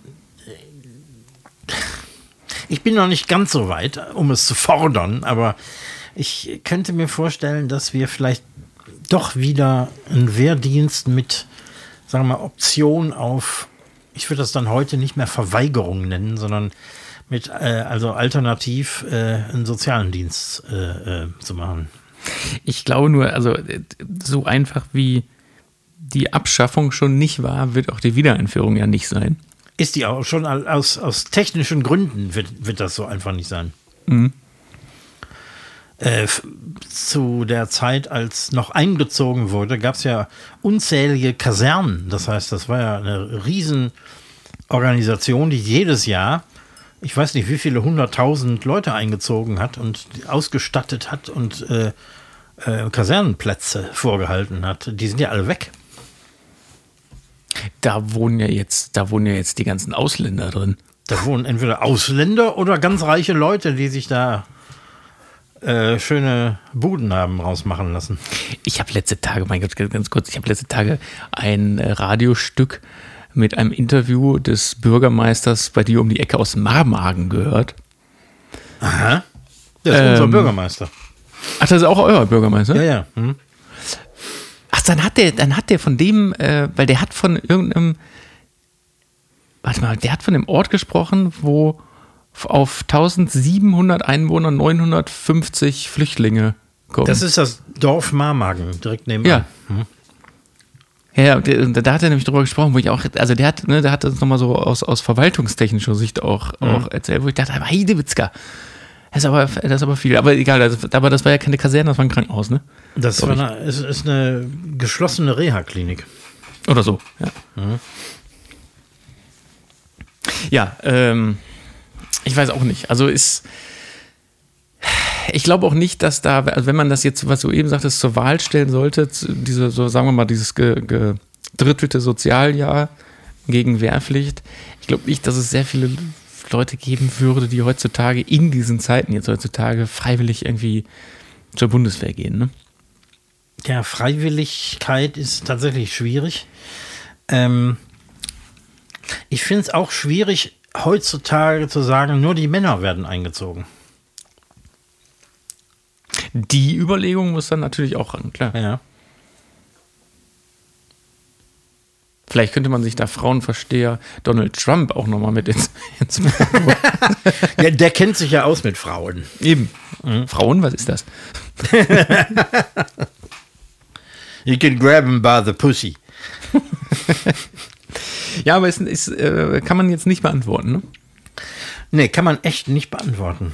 ich bin noch nicht ganz so weit, um es zu fordern, aber ich könnte mir vorstellen, dass wir vielleicht doch wieder einen Wehrdienst mit, sagen wir mal, Option auf, ich würde das dann heute nicht mehr Verweigerung nennen, sondern mit, äh, also alternativ äh, einen sozialen Dienst äh, äh, zu machen. Ich glaube nur, also äh, so einfach wie die Abschaffung schon nicht war, wird auch die Wiedereinführung ja nicht sein. Ist die auch schon aus, aus technischen Gründen wird, wird das so einfach nicht sein. Mhm. Äh, f- zu der Zeit, als noch eingezogen wurde, gab es ja unzählige Kasernen. Das heißt, das war ja eine Riesenorganisation, die jedes Jahr, ich weiß nicht, wie viele hunderttausend Leute eingezogen hat und ausgestattet hat und äh, äh, Kasernenplätze vorgehalten hat. Die sind ja alle weg. Da wohnen ja jetzt, da wohnen ja jetzt die ganzen Ausländer drin. Da wohnen entweder Ausländer oder ganz reiche Leute, die sich da äh, schöne Buden haben rausmachen lassen. Ich habe letzte Tage, mein Gott, ganz kurz, ich habe letzte Tage ein äh, Radiostück mit einem Interview des Bürgermeisters bei dir um die Ecke aus Marmagen gehört. Aha. Der ist Ähm, unser Bürgermeister. Ach, das ist auch euer Bürgermeister? Ja, ja. Hm. Ach, dann hat der, dann hat der von dem, äh, weil der hat von irgendeinem, warte mal, der hat von dem Ort gesprochen, wo auf tausendsiebenhundert Einwohner neunhundertfünfzig Flüchtlinge kommen. Das ist das Dorf Marmagen, direkt nebenan. Ja. Ja, ja, der- da hat er nämlich drüber gesprochen, wo ich auch, also der hat, ne, der hat das nochmal so aus, aus verwaltungstechnischer Sicht auch, auch erzählt, wo ich dachte, Heidewitzka, das ist aber, das ist aber viel, aber egal, das, aber das war ja keine Kaserne, das war ein Krankenhaus, ne? Das war eine, ist, ist eine geschlossene Reha-Klinik. Oder so, ja. Ja, ähm, ich weiß auch nicht, also ist, ich glaube auch nicht, dass da, also wenn man das jetzt, was du eben sagtest, zur Wahl stellen sollte, zu- diese, so sagen wir mal, dieses ge- gedrittelte Sozialjahr gegen Wehrpflicht, ich glaube nicht, dass es sehr viele Leute geben würde, die heutzutage in diesen Zeiten jetzt heutzutage freiwillig irgendwie zur Bundeswehr gehen. Ne? Ja, Freiwilligkeit ist tatsächlich schwierig. Ähm, ich finde es auch schwierig, heutzutage zu sagen, nur die Männer werden eingezogen. Die Überlegung muss dann natürlich auch ran, klar. Ja. Vielleicht könnte man sich da Frauenversteher Donald Trump auch nochmal mit ins, ins Ja, der kennt sich ja aus mit Frauen. Eben. Frauen, was ist das? You can grab him by the pussy. Ja, aber es ist, äh, kann man jetzt nicht beantworten, ne? Nee, kann man echt nicht beantworten.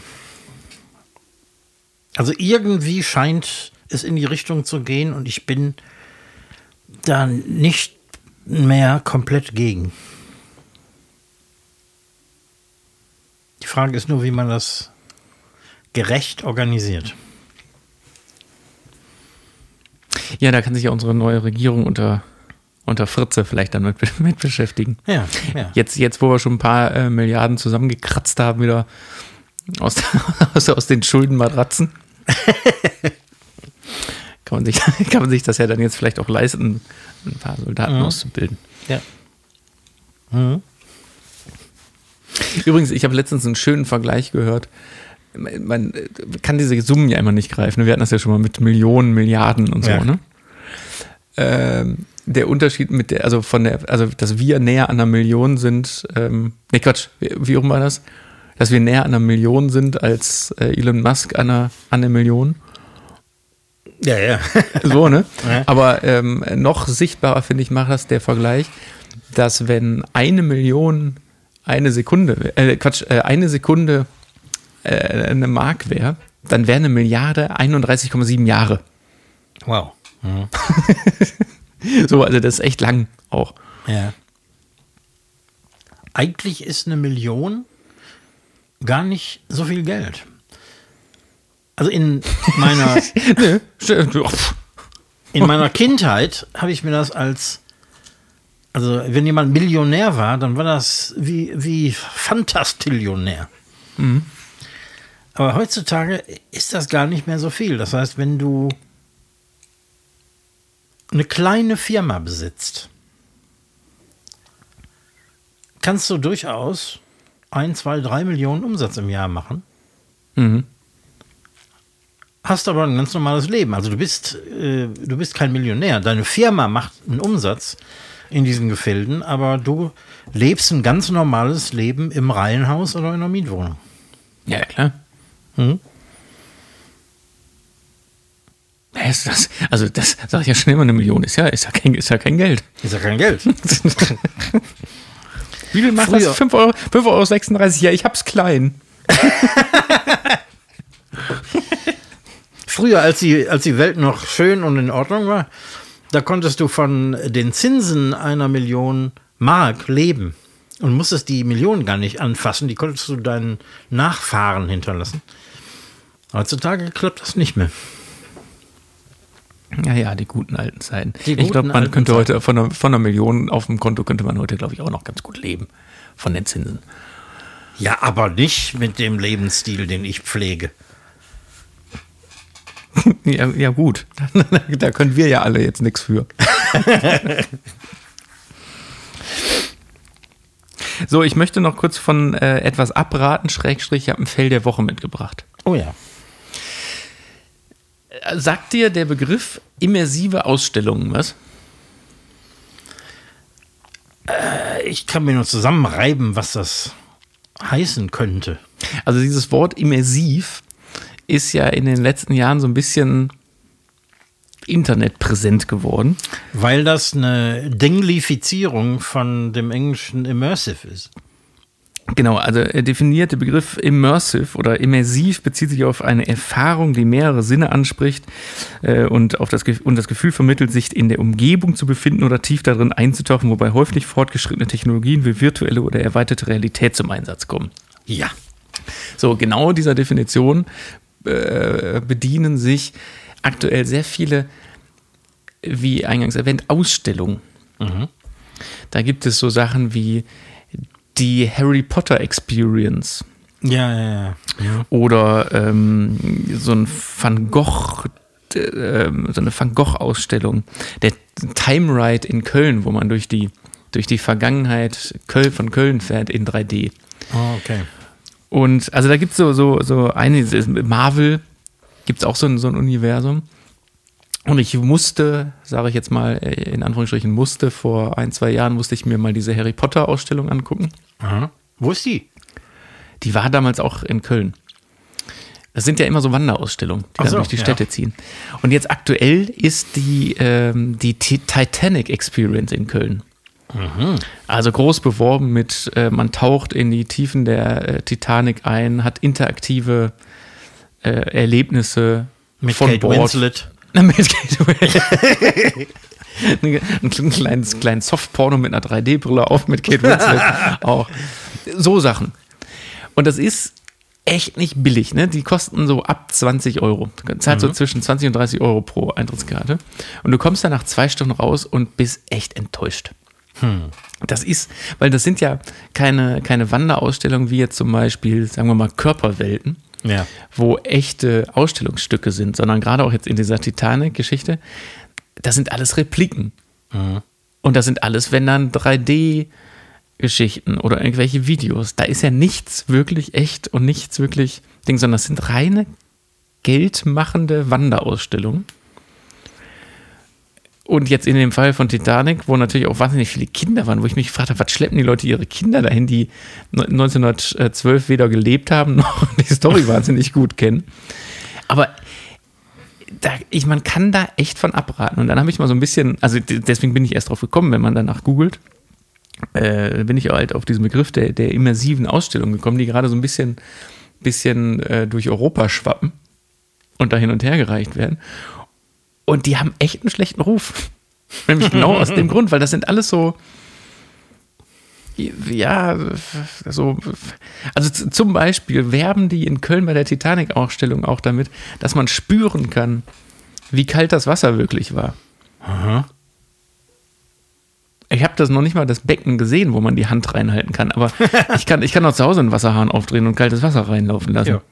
Also irgendwie scheint es in die Richtung zu gehen und ich bin da nicht mehr komplett gegen. Die Frage ist nur, wie man das gerecht organisiert. Ja, da kann sich ja unsere neue Regierung unter, unter Fritze vielleicht dann mit, mit beschäftigen. Ja, ja. Jetzt, jetzt, wo wir schon ein paar äh, Milliarden zusammengekratzt haben, wieder aus, aus, aus den Schuldenmatratzen, kann man, sich, kann man sich das ja dann jetzt vielleicht auch leisten, ein paar Soldaten Mhm. auszubilden. Ja. Mhm. Übrigens, ich habe letztens einen schönen Vergleich gehört. Man kann diese Summen ja immer nicht greifen. Wir hatten das ja schon mal mit Millionen, Milliarden und so, Ja. ne? Ähm, der Unterschied mit der, also von der, also dass wir näher an einer Million sind, ähm, ne Quatsch, wie, wie rum war das? Dass wir näher an einer Million sind als äh, Elon Musk an einer, an einer Million. Ja, ja. So, ne? Ja. Aber ähm, noch sichtbarer, finde ich, macht das der Vergleich, dass wenn eine Million eine Sekunde, äh, Quatsch, äh, eine Sekunde äh, eine Mark wäre, dann wäre eine Milliarde einunddreißig Komma sieben Jahre. Wow. So, also das ist echt lang auch. Ja. Eigentlich ist eine Million gar nicht so viel Geld. Also in meiner, Nö, st- oh, pff. in meiner Kindheit habe ich mir das als, also wenn jemand Millionär war, dann war das wie, wie Fantastillionär. Aber heutzutage ist das gar nicht mehr so viel. Das heißt, wenn du eine kleine Firma besitzt, kannst du durchaus ein, zwei, drei Millionen Umsatz im Jahr machen. Mhm. Hast aber ein ganz normales Leben. Also du bist, äh, du bist kein Millionär. Deine Firma macht einen Umsatz in diesen Gefilden, aber du lebst ein ganz normales Leben im Reihenhaus oder in einer Mietwohnung. Ja, klar. Hm? Ja, ist das, also das sage ich ja schnell mal, eine Million ist ja, ist ja kein, ist ja kein Geld. Ist ja kein Geld. Wie viel macht Früher. das? fünf Euro, fünf Euro sechsunddreißig. Ja, ich hab's klein. Früher, als die, als die Welt noch schön und in Ordnung war, da konntest du von den Zinsen einer Million Mark leben und musstest die Millionen gar nicht anfassen. Die konntest du deinen Nachfahren hinterlassen. Heutzutage klappt das nicht mehr. Ja, ja, die guten alten Zeiten. Die ich glaube, man alten könnte Zeiten. heute von einer, von einer Million auf dem Konto könnte man heute, glaube ich, auch noch ganz gut leben von den Zinsen. Ja, aber nicht mit dem Lebensstil, den ich pflege. Ja, ja gut, da können wir ja alle jetzt nichts für. So, ich möchte noch kurz von äh, etwas abraten, Schrägstrich, ich habe ein Fell der Woche mitgebracht. Oh ja. Sagt dir der Begriff immersive Ausstellungen was? Ich kann mir nur zusammenreiben, was das heißen könnte. Also dieses Wort immersiv ist ja in den letzten Jahren so ein bisschen internetpräsent geworden. Weil das eine Dinglifizierung von dem englischen immersive ist. Genau, also der definierte Begriff immersive oder immersiv bezieht sich auf eine Erfahrung, die mehrere Sinne anspricht äh, und, auf das, und das Gefühl vermittelt, sich in der Umgebung zu befinden oder tief darin einzutauchen, wobei häufig fortgeschrittene Technologien wie virtuelle oder erweiterte Realität zum Einsatz kommen. Ja. So, genau dieser Definition äh, bedienen sich aktuell sehr viele, wie eingangs erwähnt, Ausstellungen. Mhm. Da gibt es so Sachen wie die Harry Potter Experience. Ja, ja, ja. ja. Oder ähm, so ein Van Gogh, äh, so eine Van Gogh-Ausstellung. Der Time Ride in Köln, wo man durch die, durch die Vergangenheit Köln, von Köln fährt in drei D. Oh, okay. Und also da gibt es so, so, so einige, Marvel gibt es auch so ein, so ein Universum. Und ich musste, sage ich jetzt mal in Anführungsstrichen, musste vor ein, zwei Jahren, musste ich mir mal diese Harry Potter Ausstellung angucken. Aha. Wo ist die? Die war damals auch in Köln. Das sind ja immer so Wanderausstellungen, die Ach dann so, durch die ja. Städte ziehen. Und jetzt aktuell ist die, ähm, die T- Titanic Experience in Köln. Mhm. Also groß beworben mit, äh, man taucht in die Tiefen der äh, Titanic ein, hat interaktive äh, Erlebnisse Mit von Kate Bord. Winslet. Mit Kate Winslet. Ein kleines, kleines Softporno mit einer drei D-Brille auf mit Kate Winslet auch. So Sachen. Und das ist echt nicht billig, ne? Die kosten so ab zwanzig Euro. Du zahlst Mhm. so zwischen zwanzig und dreißig Euro pro Eintrittskarte. Und du kommst dann nach zwei Stunden raus und bist echt enttäuscht. Hm. Das ist, weil das sind ja keine, keine Wanderausstellungen wie jetzt zum Beispiel, sagen wir mal, Körperwelten, Ja. wo echte Ausstellungsstücke sind, sondern gerade auch jetzt in dieser Titanic-Geschichte, das sind alles Repliken. Mhm. Und das sind alles, wenn dann drei D-Geschichten oder irgendwelche Videos. Da ist ja nichts wirklich echt und nichts wirklich Ding, sondern das sind reine geldmachende Wanderausstellungen. Und jetzt in dem Fall von Titanic, wo natürlich auch wahnsinnig viele Kinder waren, wo ich mich gefragt habe, was schleppen die Leute ihre Kinder dahin, die neunzehnhundertzwölf weder gelebt haben, noch die Story wahnsinnig gut kennen. Aber da, ich, man kann da echt von abraten. Und dann habe ich mal so ein bisschen, also deswegen bin ich erst drauf gekommen, wenn man danach googelt, äh, bin ich halt auf diesen Begriff der, der immersiven Ausstellung gekommen, die gerade so ein bisschen, bisschen äh, durch Europa schwappen und da hin und her gereicht werden. Und die haben echt einen schlechten Ruf. Nämlich genau aus dem Grund, weil das sind alles so, ja, so, also z- zum Beispiel werben die in Köln bei der Titanic-Ausstellung auch damit, dass man spüren kann, wie kalt das Wasser wirklich war. Aha. Ich habe das noch nicht mal das Becken gesehen, wo man die Hand reinhalten kann, aber ich kann, ich kann auch zu Hause einen Wasserhahn aufdrehen und kaltes Wasser reinlaufen lassen. Ja.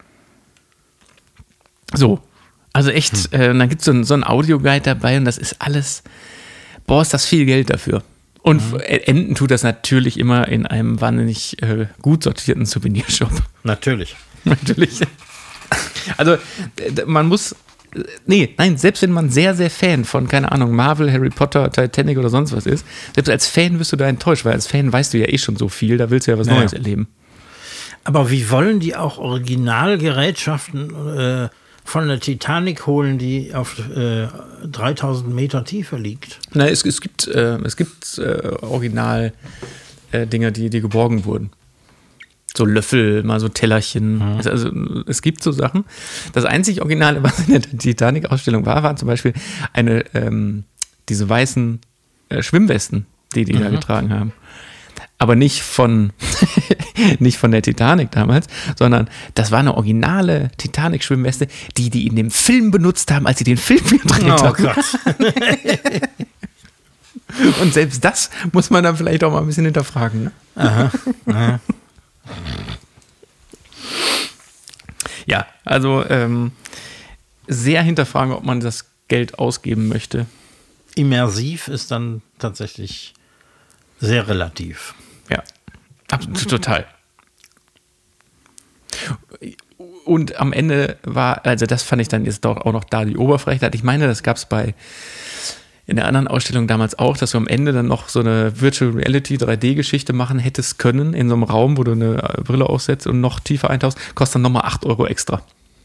So. Also echt, hm. äh, dann gibt es so, ein, so einen Audioguide dabei und das ist alles, boah, ist das viel Geld dafür. Und mhm. enden tut das natürlich immer in einem wahnsinnig äh, gut sortierten Souvenirshop. Natürlich. Natürlich. Also äh, man muss, äh, nee, nein, selbst wenn man sehr, sehr Fan von, keine Ahnung, Marvel, Harry Potter, Titanic oder sonst was ist, selbst als Fan wirst du da enttäuscht, weil als Fan weißt du ja eh schon so viel, da willst du ja was naja. Neues erleben. Aber wie wollen die auch Originalgerätschaften äh, von der Titanic holen, die auf äh, dreitausend Meter Tiefe liegt? Na, es, es gibt, äh, es gibt äh, Original äh, Dinge, die, die geborgen wurden. so Löffel, mal so Tellerchen. Mhm. Also, also es gibt so Sachen. Das einzig Originale, was in der Titanic-Ausstellung war, war zum Beispiel eine, ähm, diese weißen äh, Schwimmwesten, die die mhm. da getragen haben. Aber nicht von, nicht von der Titanic damals, sondern das war eine originale Titanic-Schwimmweste, die die in dem Film benutzt haben, als sie den Film gedreht Oh haben. Gott. Und selbst das muss man dann vielleicht auch mal ein bisschen hinterfragen. Ne? Aha. Aha. Ja, also ähm, sehr hinterfragen, ob man das Geld ausgeben möchte. Immersiv ist dann tatsächlich sehr relativ. Ja, absolut, total. Und am Ende war, also das fand ich dann jetzt doch auch noch da die Oberfrechheit. Ich meine, das gab es bei in der anderen Ausstellung damals auch, dass du am Ende dann noch so eine Virtual Reality drei D-Geschichte machen hättest können, in so einem Raum, wo du eine Brille aufsetzt und noch tiefer eintauchst, kostet dann nochmal acht Euro extra.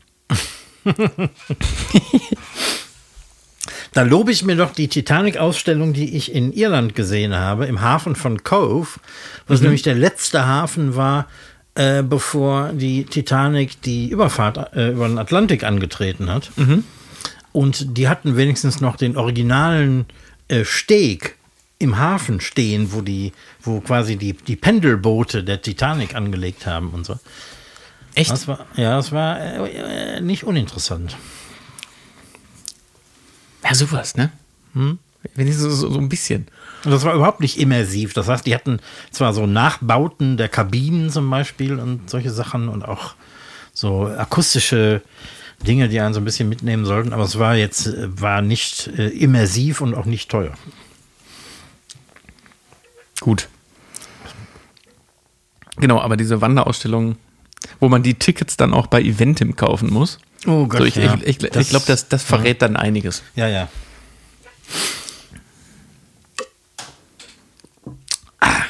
Da lobe ich mir doch die Titanic-Ausstellung, die ich in Irland gesehen habe, im Hafen von Cove, was mhm. nämlich der letzte Hafen war, äh, bevor die Titanic die Überfahrt äh, über den Atlantik angetreten hat. Mhm. Und die hatten wenigstens noch den originalen äh, Steg im Hafen stehen, wo die, wo quasi die, die Pendelboote der Titanic angelegt haben und so. Echt? Das war, ja, das war äh, nicht uninteressant. Ja, sowas, ne? Hm? Wenn ich so, so, so ein bisschen. Und das war überhaupt nicht immersiv. Das heißt, die hatten zwar so Nachbauten der Kabinen zum Beispiel und solche Sachen und auch so akustische Dinge, die einen so ein bisschen mitnehmen sollten, aber es war jetzt war nicht äh, immersiv und auch nicht teuer. Gut. Genau, aber diese Wanderausstellung, wo man die Tickets dann auch bei Eventim kaufen muss. Oh Gott, so, ich, ja. ich, ich, ich, ich glaube, das, das verrät dann einiges. Ja, ja. Ah.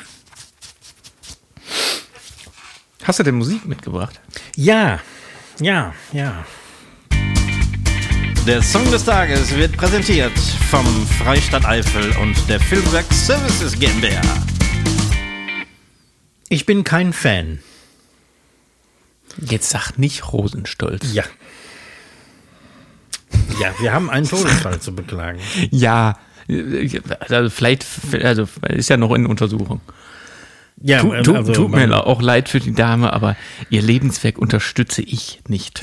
Hast du denn Musik mitgebracht? Ja, ja, ja. Der Song des Tages wird präsentiert vom Freistaat Eifel und der Filmwerk Services GmbH. Ich bin kein Fan. Jetzt sag nicht Rosenstolz. Ja. Ja, wir haben einen Todesfall zu beklagen. Ja, also vielleicht, also ist ja noch in Untersuchung. Ja, tu, tu, also tut mir auch leid für die Dame, aber ihr Lebenswerk unterstütze ich nicht.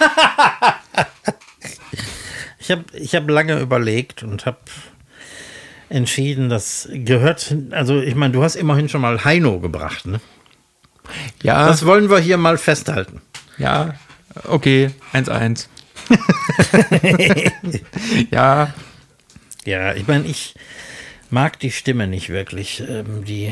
Ich habe ich hab lange überlegt und habe entschieden, das gehört, also ich meine, du hast immerhin schon mal Heino gebracht, ne? Ja. Das wollen wir hier mal festhalten. Ja, okay, eins eins. Ja. Ja, ich meine, ich mag die Stimme nicht wirklich. Ähm, die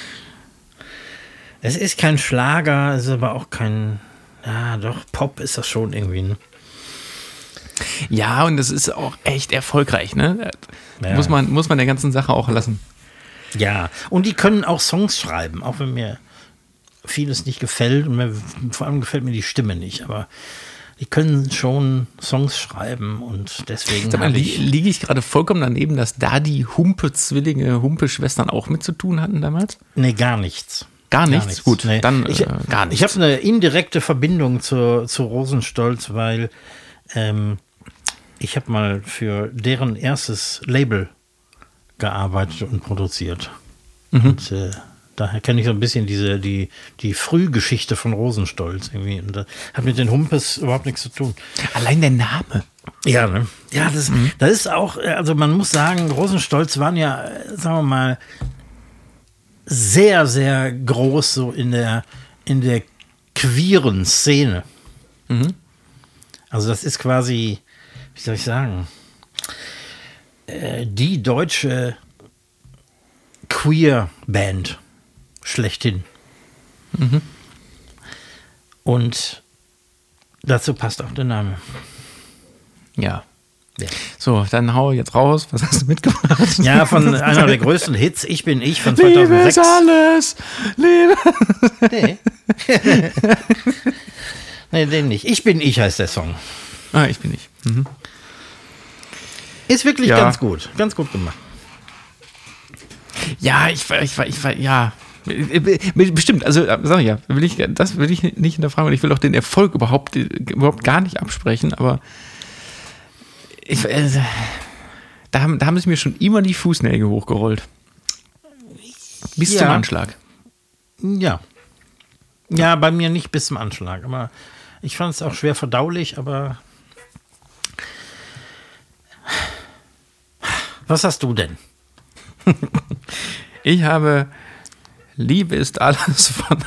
es ist kein Schlager, es ist aber auch kein, ja doch, Pop ist das schon irgendwie, ne? Ja, und das ist auch echt erfolgreich, ne? Ja. Muss man, muss man der ganzen Sache auch lassen. Ja, und die können auch Songs schreiben, auch wenn mir vieles nicht gefällt und mir, vor allem gefällt mir die Stimme nicht, aber die können schon Songs schreiben und deswegen Sag mal, li- liege ich gerade vollkommen daneben, dass da die Humpe-Zwillinge, Humpe-Schwestern auch mit zu tun hatten damals? Nee, gar nichts. Gar nichts? Gar nichts. Gut, nee. dann ich, äh, gar nichts. Ich habe eine indirekte Verbindung zu, zu Rosenstolz, weil ähm, ich habe mal für deren erstes Label gearbeitet und produziert. Mhm. Und äh, daher kenne ich so ein bisschen diese, die, die Frühgeschichte von Rosenstolz irgendwie. Und das hat mit den Humpes überhaupt nichts zu tun. Allein der Name. Ja, ne? Ja, das, mhm. das ist auch, also man muss sagen, Rosenstolz waren ja, sagen wir mal, sehr, sehr groß so in der, in der queeren Szene. Mhm. Also das ist quasi, wie soll ich sagen, äh, die deutsche Queer-Band schlechthin. Mhm. Und dazu passt auch der Name. Ja. ja. So, dann hau jetzt raus. Was hast du mitgebracht? Ja, von einer der größten Hits, Ich bin ich, von zweitausendsechs. Liebe ist alles. Liebe. Nee. Nee, den nicht. Ich bin ich heißt der Song. Ah, ich bin ich. Mhm. Ist wirklich ja. ganz gut. Ganz gut gemacht. Ja, ich war, ich war, ich war, ja. Bestimmt, also sag ich ja, will ich, das will ich nicht hinterfragen und ich will auch den Erfolg überhaupt, überhaupt gar nicht absprechen, aber ich, äh, da, haben, da haben sie mir schon immer die Fußnägel hochgerollt. Bis Ja. zum Anschlag. Ja. Ja, bei mir nicht bis zum Anschlag, aber ich fand es auch schwer verdaulich, aber was hast du denn? Ich habe Liebe ist alles von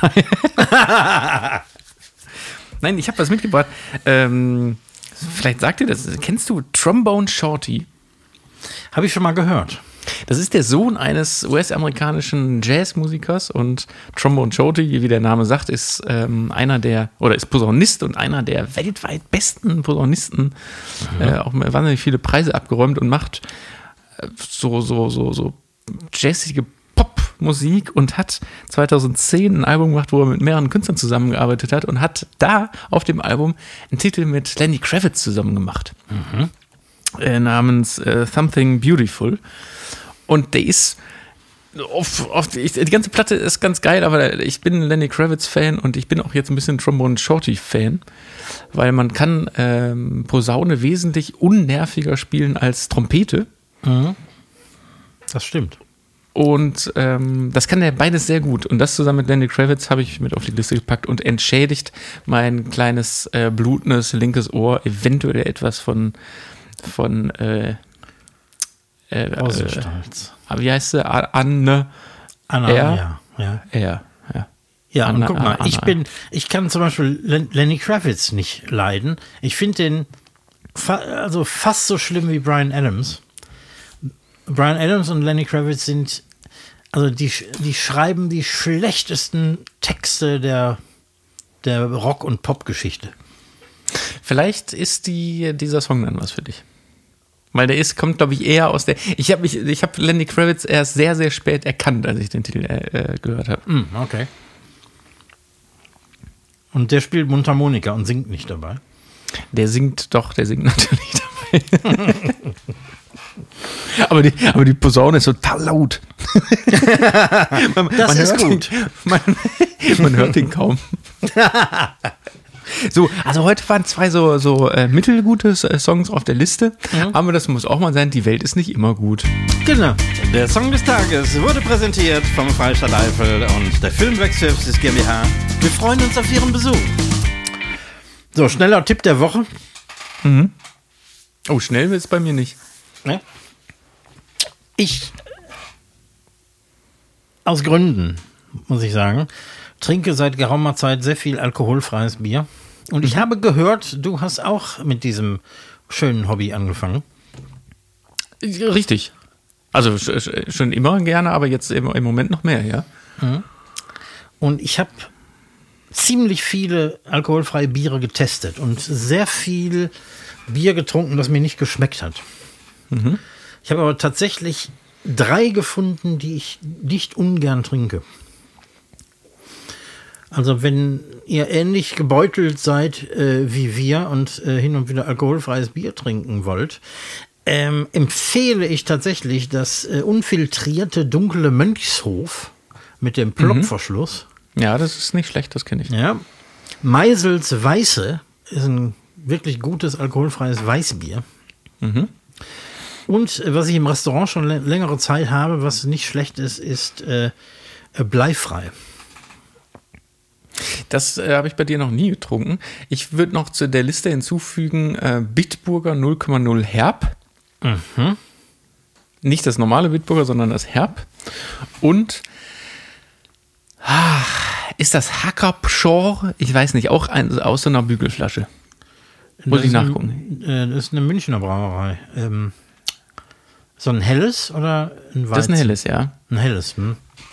Nein, ich habe was mitgebracht. Ähm, vielleicht sagt ihr das. Kennst du Trombone Shorty? Habe ich schon mal gehört. Das ist der Sohn eines U S-amerikanischen Jazzmusikers und Trombone Shorty, wie der Name sagt, ist ähm, einer der, oder ist Posaunist und einer der weltweit besten Posaunisten. Mhm. Äh, auch wahnsinnig viele Preise abgeräumt und macht äh, so, so, so, so jazzige Popmusik und hat zweitausendzehn ein Album gemacht, wo er mit mehreren Künstlern zusammengearbeitet hat und hat da auf dem Album einen Titel mit Lenny Kravitz zusammen gemacht. Mhm. Äh, namens äh, Something Beautiful. Und der ist auf, auf die, die ganze Platte ist ganz geil, aber ich bin Lenny Kravitz-Fan und ich bin auch jetzt ein bisschen Trombone Shorty-Fan, weil man kann ähm, Posaune wesentlich unnerviger spielen als Trompete. Mhm. Das stimmt. Und ähm, das kann er beides sehr gut. Und das zusammen mit Lenny Kravitz habe ich mit auf die Liste gepackt und entschädigt mein kleines äh, blutendes linkes Ohr eventuell etwas von von äh, äh, Rosenstolz. äh, wie heißt sie? Anne Anna, R? ja. Ja, Ja, ja. ja und Anna, guck mal, Anna. ich bin, ich kann zum Beispiel Len- Lenny Kravitz nicht leiden. Ich finde den fa- also fast so schlimm wie Bryan Adams. Bryan Adams und Lenny Kravitz sind, also die, die schreiben die schlechtesten Texte der, der Rock- und Popgeschichte. Vielleicht ist die, dieser Song dann was für dich. Weil der ist, kommt, glaube ich, eher aus der. Ich habe mich, ich habe Lenny Kravitz erst sehr, sehr spät erkannt, als ich den Titel äh, gehört habe. Mm, okay. Und der spielt Mundharmonika und singt nicht dabei. Der singt doch, der singt natürlich dabei. aber, die, aber die Posaune ist total laut. man, Das man ist hört gut. Ihn, man, man hört ihn kaum. So, also heute waren zwei so, so äh, mittelgute äh, Songs auf der Liste, mhm. aber das muss auch mal sein, die Welt ist nicht immer gut. Genau. Der Song des Tages wurde präsentiert vom Freistaat Eifel und der Filmwerk Services GmbH. Wir freuen uns auf Ihren Besuch. So, schneller Tipp der Woche. Mhm. Oh, schnell wird es bei mir nicht. Ne? Ich, aus Gründen, muss ich sagen, trinke seit geraumer Zeit sehr viel alkoholfreies Bier. Und ich habe gehört, du hast auch mit diesem schönen Hobby angefangen. Richtig. Also sch- sch- schon immer gerne, aber jetzt im, im Moment noch mehr, ja. Und ich habe ziemlich viele alkoholfreie Biere getestet und sehr viel Bier getrunken, das mir nicht geschmeckt hat. Mhm. Ich habe aber tatsächlich drei gefunden, die ich nicht ungern trinke. Also wenn ihr ähnlich gebeutelt seid äh, wie wir und äh, hin und wieder alkoholfreies Bier trinken wollt, ähm, empfehle ich tatsächlich das äh, unfiltrierte dunkle Mönchshof mit dem Plopverschluss. Ja, das ist nicht schlecht, das kenne ich. Ja. Meisels Weiße ist ein wirklich gutes alkoholfreies Weißbier. Mhm. Und äh, was ich im Restaurant schon lä- längere Zeit habe, was nicht schlecht ist, ist äh, äh, bleifrei. Das äh, habe ich bei dir noch nie getrunken. Ich würde noch zu der Liste hinzufügen, äh, Bitburger null Komma null Herb. Mhm. Nicht das normale Bitburger, sondern das Herb. Und ah, ist das Hackerpschor? Ich weiß nicht, auch ein, aus so einer Bügelflasche. Muss Das ich ist ein- nachgucken. Äh, das ist eine Münchner Brauerei. Ähm, so ein helles oder ein Weizen? Das ist ein helles, ja. Ein helles, hm.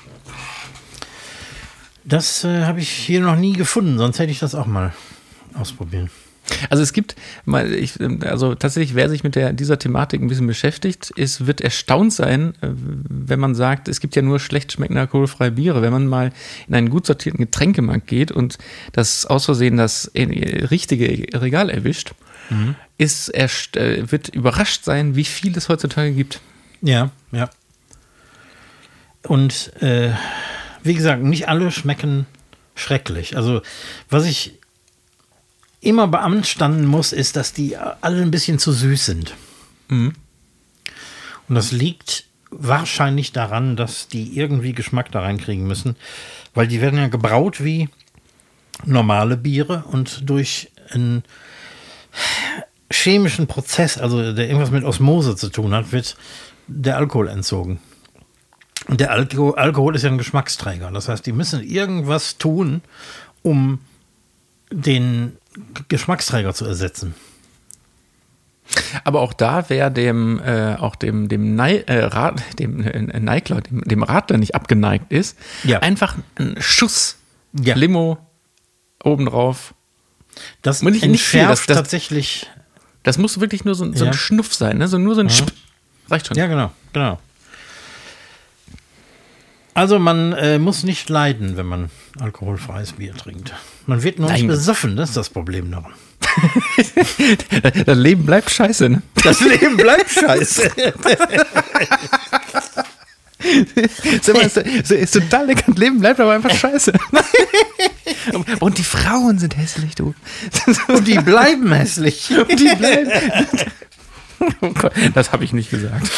Das äh, habe ich hier noch nie gefunden, sonst hätte ich das auch mal ausprobieren. Also es gibt mal, ich, also tatsächlich, wer sich mit der, dieser Thematik ein bisschen beschäftigt, ist, wird erstaunt sein, äh, wenn man sagt, es gibt ja nur schlecht schmeckende alkoholfreie Biere. Wenn man mal in einen gut sortierten Getränkemarkt geht und das aus Versehen das äh, richtige Regal erwischt, mhm. ist erst, äh, wird überrascht sein, wie viel es heutzutage gibt. Ja, ja. Und äh, wie gesagt, nicht alle schmecken schrecklich. Also, was ich immer beanstanden muss, ist, dass die alle ein bisschen zu süß sind. Mhm. Und das liegt wahrscheinlich daran, dass die irgendwie Geschmack da reinkriegen müssen, weil die werden ja gebraut wie normale Biere und durch einen chemischen Prozess, also der irgendwas mit Osmose zu tun hat, wird der Alkohol entzogen. Und der Alko- Alkohol ist ja ein Geschmacksträger. Das heißt, die müssen irgendwas tun, um den Geschmacksträger zu ersetzen. Aber auch da wäre dem, äh, auch dem, dem, Nei, äh, Rad, dem äh, Neikler, dem, dem Radler nicht abgeneigt ist, Ja. einfach ein Schuss Ja. Limo obendrauf. Das Und nicht- nicht viel, entschärft das- das- tatsächlich. Das muss wirklich nur so, so Ja. ein Schnuff sein, ne? So nur so ein Sp. Reicht schon. Ja, genau, genau. Also man äh, muss nicht leiden, wenn man alkoholfreies Bier trinkt. Man wird nur nicht Nein. besoffen, das ist das Problem daran. Das Leben bleibt scheiße, ne? Das Leben bleibt scheiße. Sag mal, ist, ist, ist total lecker, das Leben bleibt aber einfach scheiße. Und die Frauen sind hässlich, du. Und die bleiben hässlich. Und die bleiben. Oh Gott, das habe ich nicht gesagt.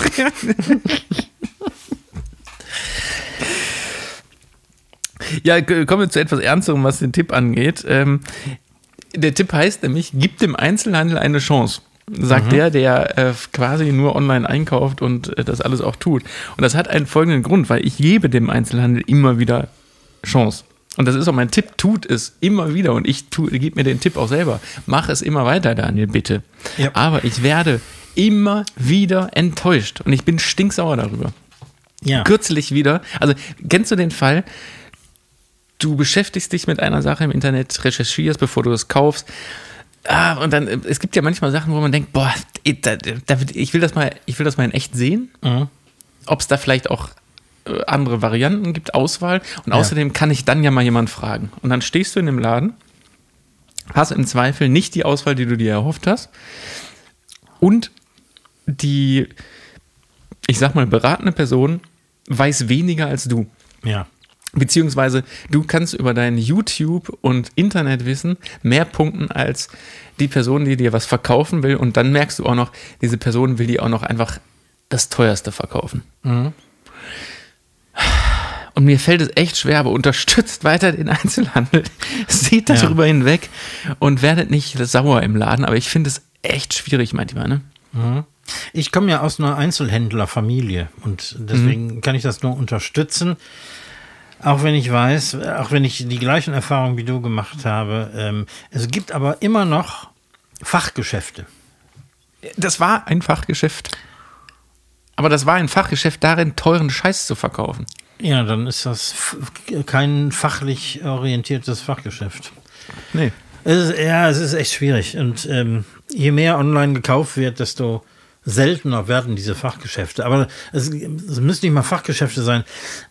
Ja, k- kommen wir zu etwas Ernsterem, was den Tipp angeht. Ähm, der Tipp heißt nämlich, gib dem Einzelhandel eine Chance. Sagt der, der äh, quasi nur online einkauft und äh, das alles auch tut. Und das hat einen folgenden Grund, weil ich gebe dem Einzelhandel immer wieder Chance. Und das ist auch mein Tipp, tut es immer wieder. Und ich gebe mir den Tipp auch selber. Mach es immer weiter, Daniel, bitte. Ja. Aber ich werde immer wieder enttäuscht. Und ich bin stinksauer darüber. Ja. Kürzlich wieder. Also, kennst du den Fall? Du beschäftigst dich mit einer Sache im Internet, recherchierst, bevor du es kaufst. Ah, und dann, äh, es gibt ja manchmal Sachen, wo man denkt, boah, da, da, ich will das mal, ich will das mal in echt sehen. Mhm. Ob es da vielleicht auch äh, andere Varianten gibt, Auswahl. Und außerdem kann ich dann ja mal jemand fragen. Und dann stehst du in dem Laden, hast im Zweifel nicht die Auswahl, die du dir erhofft hast. Und die, ich sag mal, beratende Person weiß weniger als du. Ja. Beziehungsweise du kannst über dein YouTube- und Internetwissen mehr punkten als die Person, die dir was verkaufen will. Und dann merkst du auch noch, diese Person will dir auch noch einfach das Teuerste verkaufen. Mhm. Und mir fällt es echt schwer, aber unterstützt weiter den Einzelhandel. Seht Ja. darüber hinweg und werdet nicht sauer im Laden. Aber ich finde es echt schwierig manchmal, ne? Ich komme ja aus einer Einzelhändlerfamilie und deswegen mhm. kann ich das nur unterstützen. Auch wenn ich weiß, auch wenn ich die gleichen Erfahrungen wie du gemacht habe. Ähm, es gibt aber immer noch Fachgeschäfte. Das war ein Fachgeschäft. Aber das war ein Fachgeschäft darin, teuren Scheiß zu verkaufen. Ja, dann ist das f- kein fachlich orientiertes Fachgeschäft. Nee. Es ist, ja, es ist echt schwierig. Und ähm, je mehr online gekauft wird, desto seltener werden diese Fachgeschäfte. Aber es, es müssen nicht mal Fachgeschäfte sein.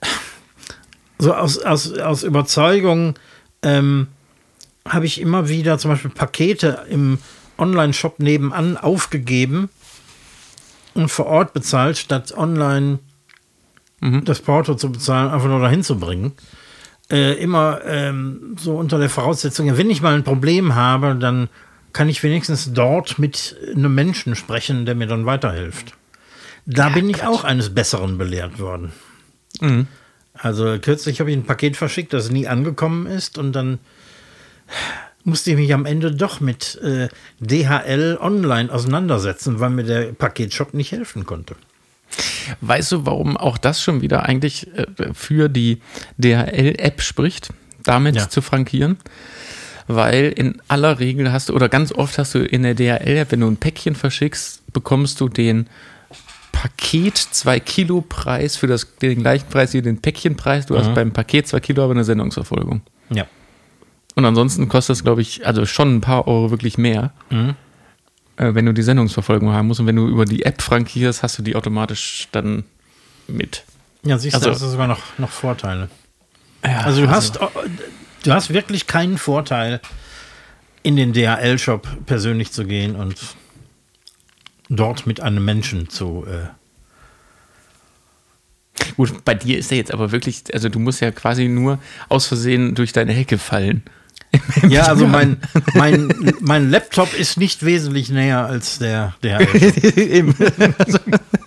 So aus, aus, aus Überzeugung ähm, habe ich immer wieder zum Beispiel Pakete im Online-Shop nebenan aufgegeben und vor Ort bezahlt, statt online Mhm. das Porto zu bezahlen, einfach nur dahin zu bringen. Äh, immer ähm, so unter der Voraussetzung, wenn ich mal ein Problem habe, dann kann ich wenigstens dort mit einem Menschen sprechen, der mir dann weiterhilft. Da Ja, bin ich Quatsch. auch eines Besseren belehrt worden. Mhm. Also kürzlich habe ich ein Paket verschickt, das nie angekommen ist und dann musste ich mich am Ende doch mit äh, D H L online auseinandersetzen, weil mir der Paketshop nicht helfen konnte. Weißt du, warum auch das schon wieder eigentlich äh, für die D H L-App spricht, damit Ja. zu frankieren? Weil in aller Regel hast du, oder ganz oft hast du in der D H L-App, wenn du ein Päckchen verschickst, bekommst du den Paket zwei Kilo Preis für das, den gleichen Preis wie den Päckchenpreis. Du hast beim Paket zwei Kilo aber eine Sendungsverfolgung. Ja. Und ansonsten kostet es, glaube ich, also schon ein paar Euro wirklich mehr, Mhm. äh, wenn du die Sendungsverfolgung haben musst. Und wenn du über die App frankierst, hast du die automatisch dann mit. Ja, siehst Also- du, das ist sogar noch, noch Vorteile. Ja, Also du hast du hast wirklich keinen Vorteil, in den D H L-Shop persönlich zu gehen und dort mit einem Menschen zu äh, Gut, bei dir ist er jetzt aber wirklich, also du musst ja quasi nur aus Versehen durch deine Hecke fallen. Ja, also mein, mein, mein Laptop ist nicht wesentlich näher als der, der Eben. Also,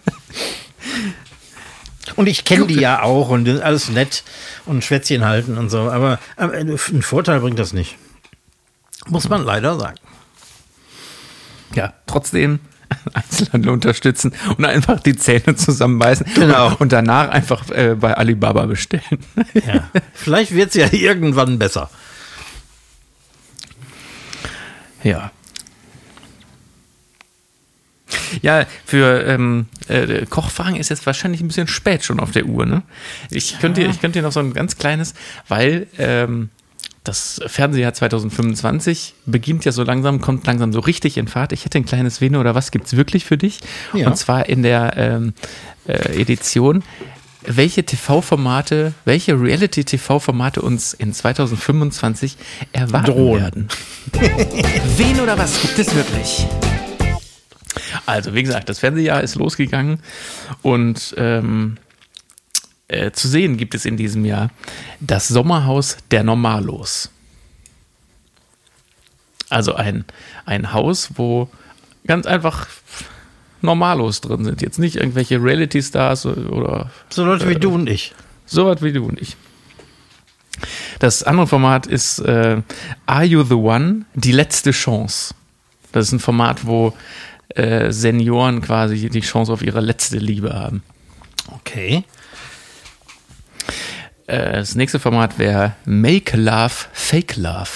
und ich kenne die ja auch und das ist alles nett und Schwätzchen halten und so, aber, aber einen Vorteil bringt das nicht. Muss man leider sagen. ja, trotzdem Einzelhandel unterstützen und einfach die Zähne zusammenbeißen Genau. und danach einfach äh, bei Alibaba bestellen. Ja. Vielleicht wird es ja irgendwann besser. Ja. Ja, für ähm, äh, Kochfragen ist jetzt wahrscheinlich ein bisschen spät schon auf der Uhr, ne? Ich könnte, ich könnte dir noch so ein ganz kleines, weil ähm, das Fernsehjahr zwanzig fünfundzwanzig beginnt ja so langsam, kommt langsam so richtig in Fahrt. Ich hätte ein kleines Wen oder was gibt's wirklich für dich? Ja. Und zwar in der ähm, äh, Edition, welche T V-Formate, welche Reality-T V-Formate uns in zwanzig fünfundzwanzig erwarten Drohen. werden. Wen oder was gibt es wirklich? Also, wie gesagt, das Fernsehjahr ist losgegangen und ähm, äh, zu sehen gibt es in diesem Jahr das Sommerhaus der Normalos. Also ein, ein Haus, wo ganz einfach Normalos drin sind. Jetzt nicht irgendwelche Reality-Stars oder So Leute wie du und ich. so was wie du und ich. Das andere Format ist äh, Are You the One? Die letzte Chance. Das ist ein Format, wo äh, Senioren quasi die Chance auf ihre letzte Liebe haben. Okay. Äh, das nächste Format wäre Make Love, Fake Love.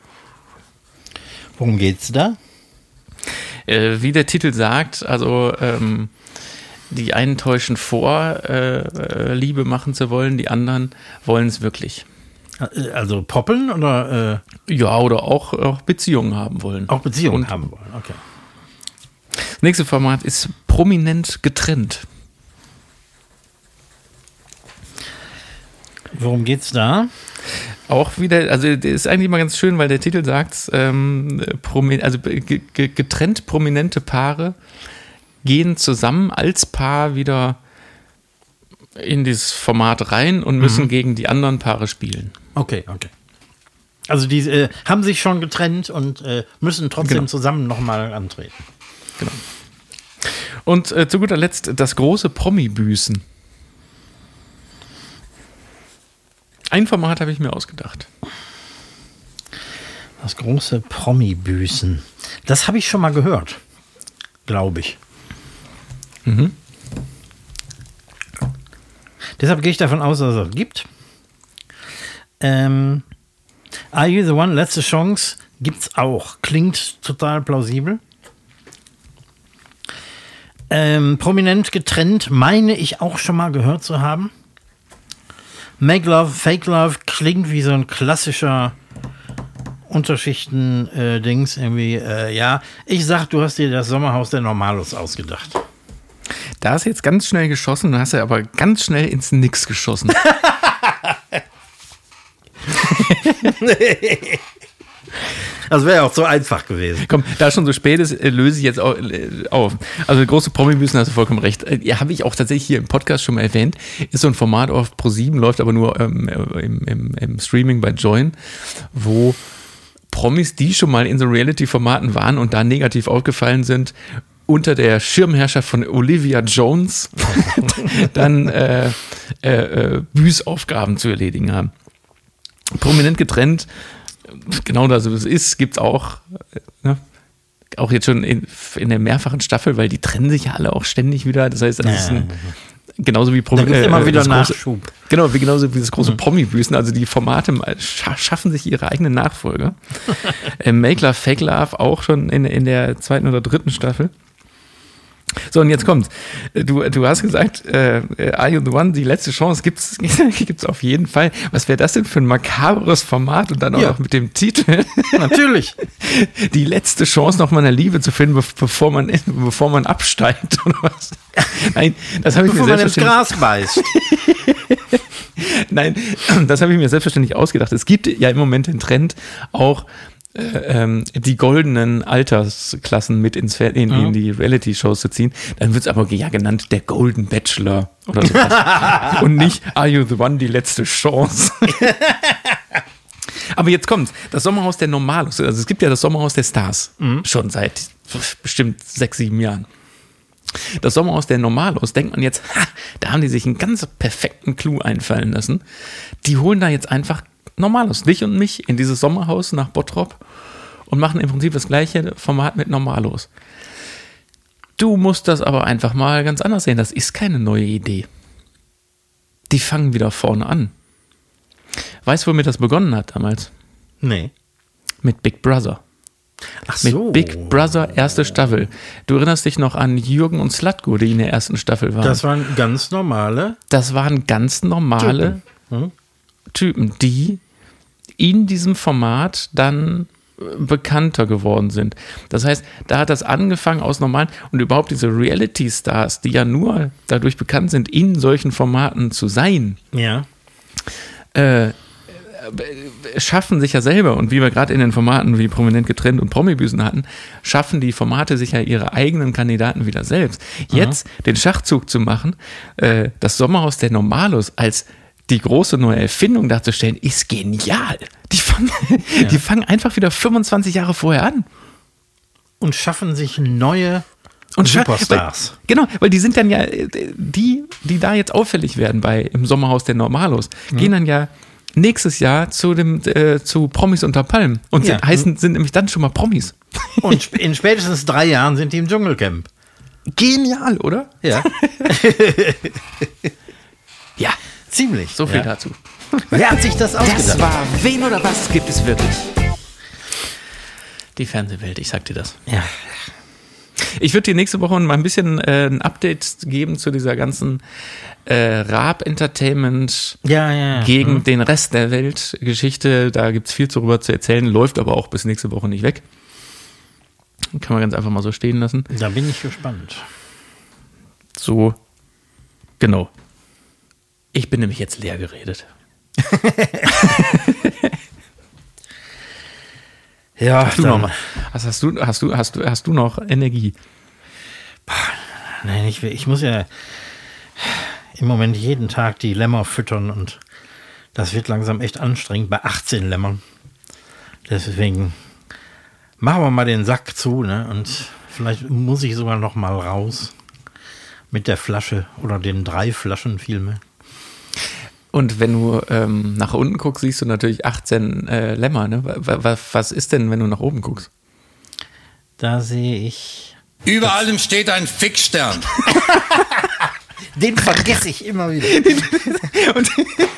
Worum geht's da? Äh, wie der Titel sagt, also ähm, die einen täuschen vor, äh, äh, Liebe machen zu wollen, die anderen wollen es wirklich. Also poppeln oder äh, Ja, oder auch, auch Beziehungen haben wollen. auch Beziehungen Und haben wollen? Okay. das nächste Format ist Prominent getrennt. Worum geht's da? Auch wieder, also der ist eigentlich mal ganz schön, weil der Titel sagt, ähm, promi- also ge- ge- getrennt prominente Paare gehen zusammen als Paar wieder in dieses Format rein und müssen Mhm. gegen die anderen Paare spielen. Okay, okay. Also die äh, haben sich schon getrennt und äh, müssen trotzdem Genau. zusammen nochmal antreten. Genau. Und äh, zu guter Letzt das große Promi-Büßen. Ein Format habe ich mir ausgedacht. Das große Promi-Büßen. Das habe ich schon mal gehört. Glaube ich. Mhm. Deshalb gehe ich davon aus, dass es das gibt. Ähm, Are You the One? Letzte Chance gibt's auch. Klingt total plausibel. Ähm, prominent getrennt, meine ich auch schon mal gehört zu haben. Make Love, Fake Love klingt wie so ein klassischer Unterschichten-Dings. irgendwie, äh, ja. Ich sag, du hast dir das Sommerhaus der Normalos ausgedacht. Da hast du jetzt ganz schnell geschossen, dann hast du aber ganz schnell ins Nix geschossen. Das wäre ja auch so einfach gewesen. Komm, da es schon so spät ist, äh, löse ich jetzt au- äh, auf. Also große Promi-Büßen, hast du vollkommen recht. Äh, ja, habe ich auch tatsächlich hier im Podcast schon mal erwähnt. Ist so ein Format auf ProSieben, läuft aber nur ähm, im, im, im Streaming bei Join, wo Promis, die schon mal in so Reality-Formaten waren und da negativ aufgefallen sind, unter der Schirmherrschaft von Olivia Jones dann äh, äh, äh, Büßaufgaben zu erledigen haben. Prominent getrennt, genau da so es ist, gibt es auch, äh, ne? Auch jetzt schon in, in der mehrfachen Staffel, weil die trennen sich ja alle auch ständig wieder. Das heißt, das ist ein, genauso wie Da gibt es immer wieder das große, Nachschub. Genau, wie genauso wie das große Promi-Büßen. Also die Formate scha- schaffen sich ihre eigenen Nachfolger. äh, Make Love, Fake Love auch schon in, in der zweiten oder dritten Staffel. So, und jetzt kommt's. Du, du hast gesagt, äh, Are You the One? Die letzte Chance gibt's, gibt's auf jeden Fall. Was wäre das denn für ein makabres Format und dann auch Ja. noch mit dem Titel? Natürlich. Die letzte Chance, noch mal eine Liebe zu finden, bev- bevor man, bevor man absteigt oder was? Nein, das habe ich Bevor mir man ins selbstverständlich, Gras beißt. nein, das habe ich mir selbstverständlich ausgedacht. Es gibt ja im Moment den Trend, auch äh, ähm, die goldenen Altersklassen mit ins Fer- in, in die Reality-Shows zu ziehen, dann wird es aber ja genannt der Golden Bachelor oder sowas. Und nicht Are You the One, die letzte Chance. Aber jetzt kommt das Sommerhaus der Normalos. Also es gibt ja das Sommerhaus der Stars mhm. schon seit bestimmt sechs, sieben Jahren. Das Sommerhaus der Normalos, denkt man jetzt, ha, da haben die sich einen ganz perfekten Clou einfallen lassen. Die holen da jetzt einfach Normalos, dich und mich, in dieses Sommerhaus nach Bottrop und machen im Prinzip das gleiche Format mit Normalos. Du musst das aber einfach mal ganz anders sehen. Das ist keine neue Idee. Die fangen wieder vorne an. Weißt du, womit das begonnen hat damals? Nee. Mit Big Brother. Ach so. Mit Big Brother erste Staffel. Du erinnerst dich noch an Jürgen und Slatko, die in der ersten Staffel waren. Das waren ganz normale. Das waren ganz normale Typen, hm? Typen, die in diesem Format dann bekannter geworden sind. Das heißt, da hat das angefangen aus normalen und überhaupt diese Reality-Stars, die ja nur dadurch bekannt sind, in solchen Formaten zu sein. Ja. Äh, schaffen sich ja selber, und wie wir gerade in den Formaten wie Prominent getrennt und Promi-Büßen hatten, schaffen die Formate sich ja ihre eigenen Kandidaten wieder selbst. Jetzt mhm. den Schachzug zu machen, äh, das Sommerhaus der Normalos als die große neue Erfindung darzustellen, ist genial. Die fangen, ja. die fangen einfach wieder fünfundzwanzig Jahre vorher an. Und schaffen sich neue und Superstars. Weil, genau, weil die sind dann ja, die, die da jetzt auffällig werden bei im Sommerhaus der Normalos, mhm. gehen dann ja nächstes Jahr zu dem äh, zu Promis unter Palmen und ja. sind, heißen, sind nämlich dann schon mal Promis. Und in spätestens drei Jahren sind die im Dschungelcamp. Genial, oder? Ja. Ja, ziemlich. So viel ja. dazu. Wer hat sich das ausgedacht? Das war Wen oder was gibt es wirklich? Die Fernsehwelt, ich sag dir das. Ja. Ich würde dir nächste Woche mal ein bisschen äh, ein Update geben zu dieser ganzen äh, Raab-Entertainment ja, ja, gegen mhm. den Rest der Welt Geschichte. Da gibt es viel darüber zu erzählen, läuft aber auch bis nächste Woche nicht weg. Kann man ganz einfach mal so stehen lassen. Da bin ich gespannt. So, genau. Ich bin nämlich jetzt leer geredet. Ja, hast du noch mal, hast, hast, du, hast, du, hast, du, hast du noch Energie? Nein, ich, ich muss ja im Moment jeden Tag die Lämmer füttern und das wird langsam echt anstrengend bei achtzehn Lämmern. Deswegen machen wir mal den Sack zu, ne? Und vielleicht muss ich sogar noch mal raus mit der Flasche oder den drei Flaschen vielmehr. Und wenn du ähm, nach unten guckst, siehst du natürlich achtzehn äh, Lämmer. Ne? Was, was ist denn, wenn du nach oben guckst? Da sehe ich... Über allem steht ein Fixstern. Den vergesse ich immer wieder. und,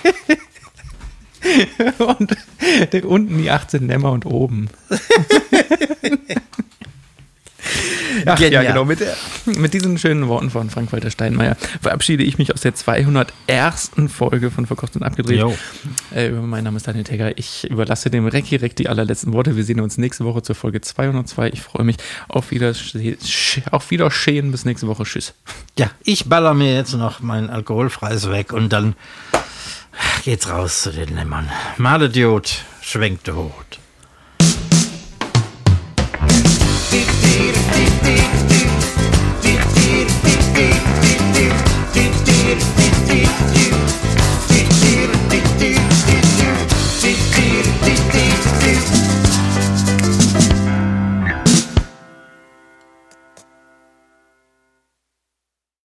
und der, unten die achtzehn Lämmer und oben. Ach, ja, genau. Mit, der, mit diesen schönen Worten von Frank-Walter Steinmeier verabschiede ich mich aus der zweihundertersten Folge von Verkocht und Abgedreht. Äh, mein Name ist Daniel Tegger. Ich überlasse dem Recki Reck die allerletzten Worte. Wir sehen uns nächste Woche zur Folge zweihundertzwei. Ich freue mich auf, Wiedersche- auf Wiedersehen. Bis nächste Woche. Tschüss. Ja, ich baller mir jetzt noch mein Alkoholfreies weg und dann geht's raus zu den Lämmern. Malediot, schwenkt der Hut. Deep, deep, deep, deep.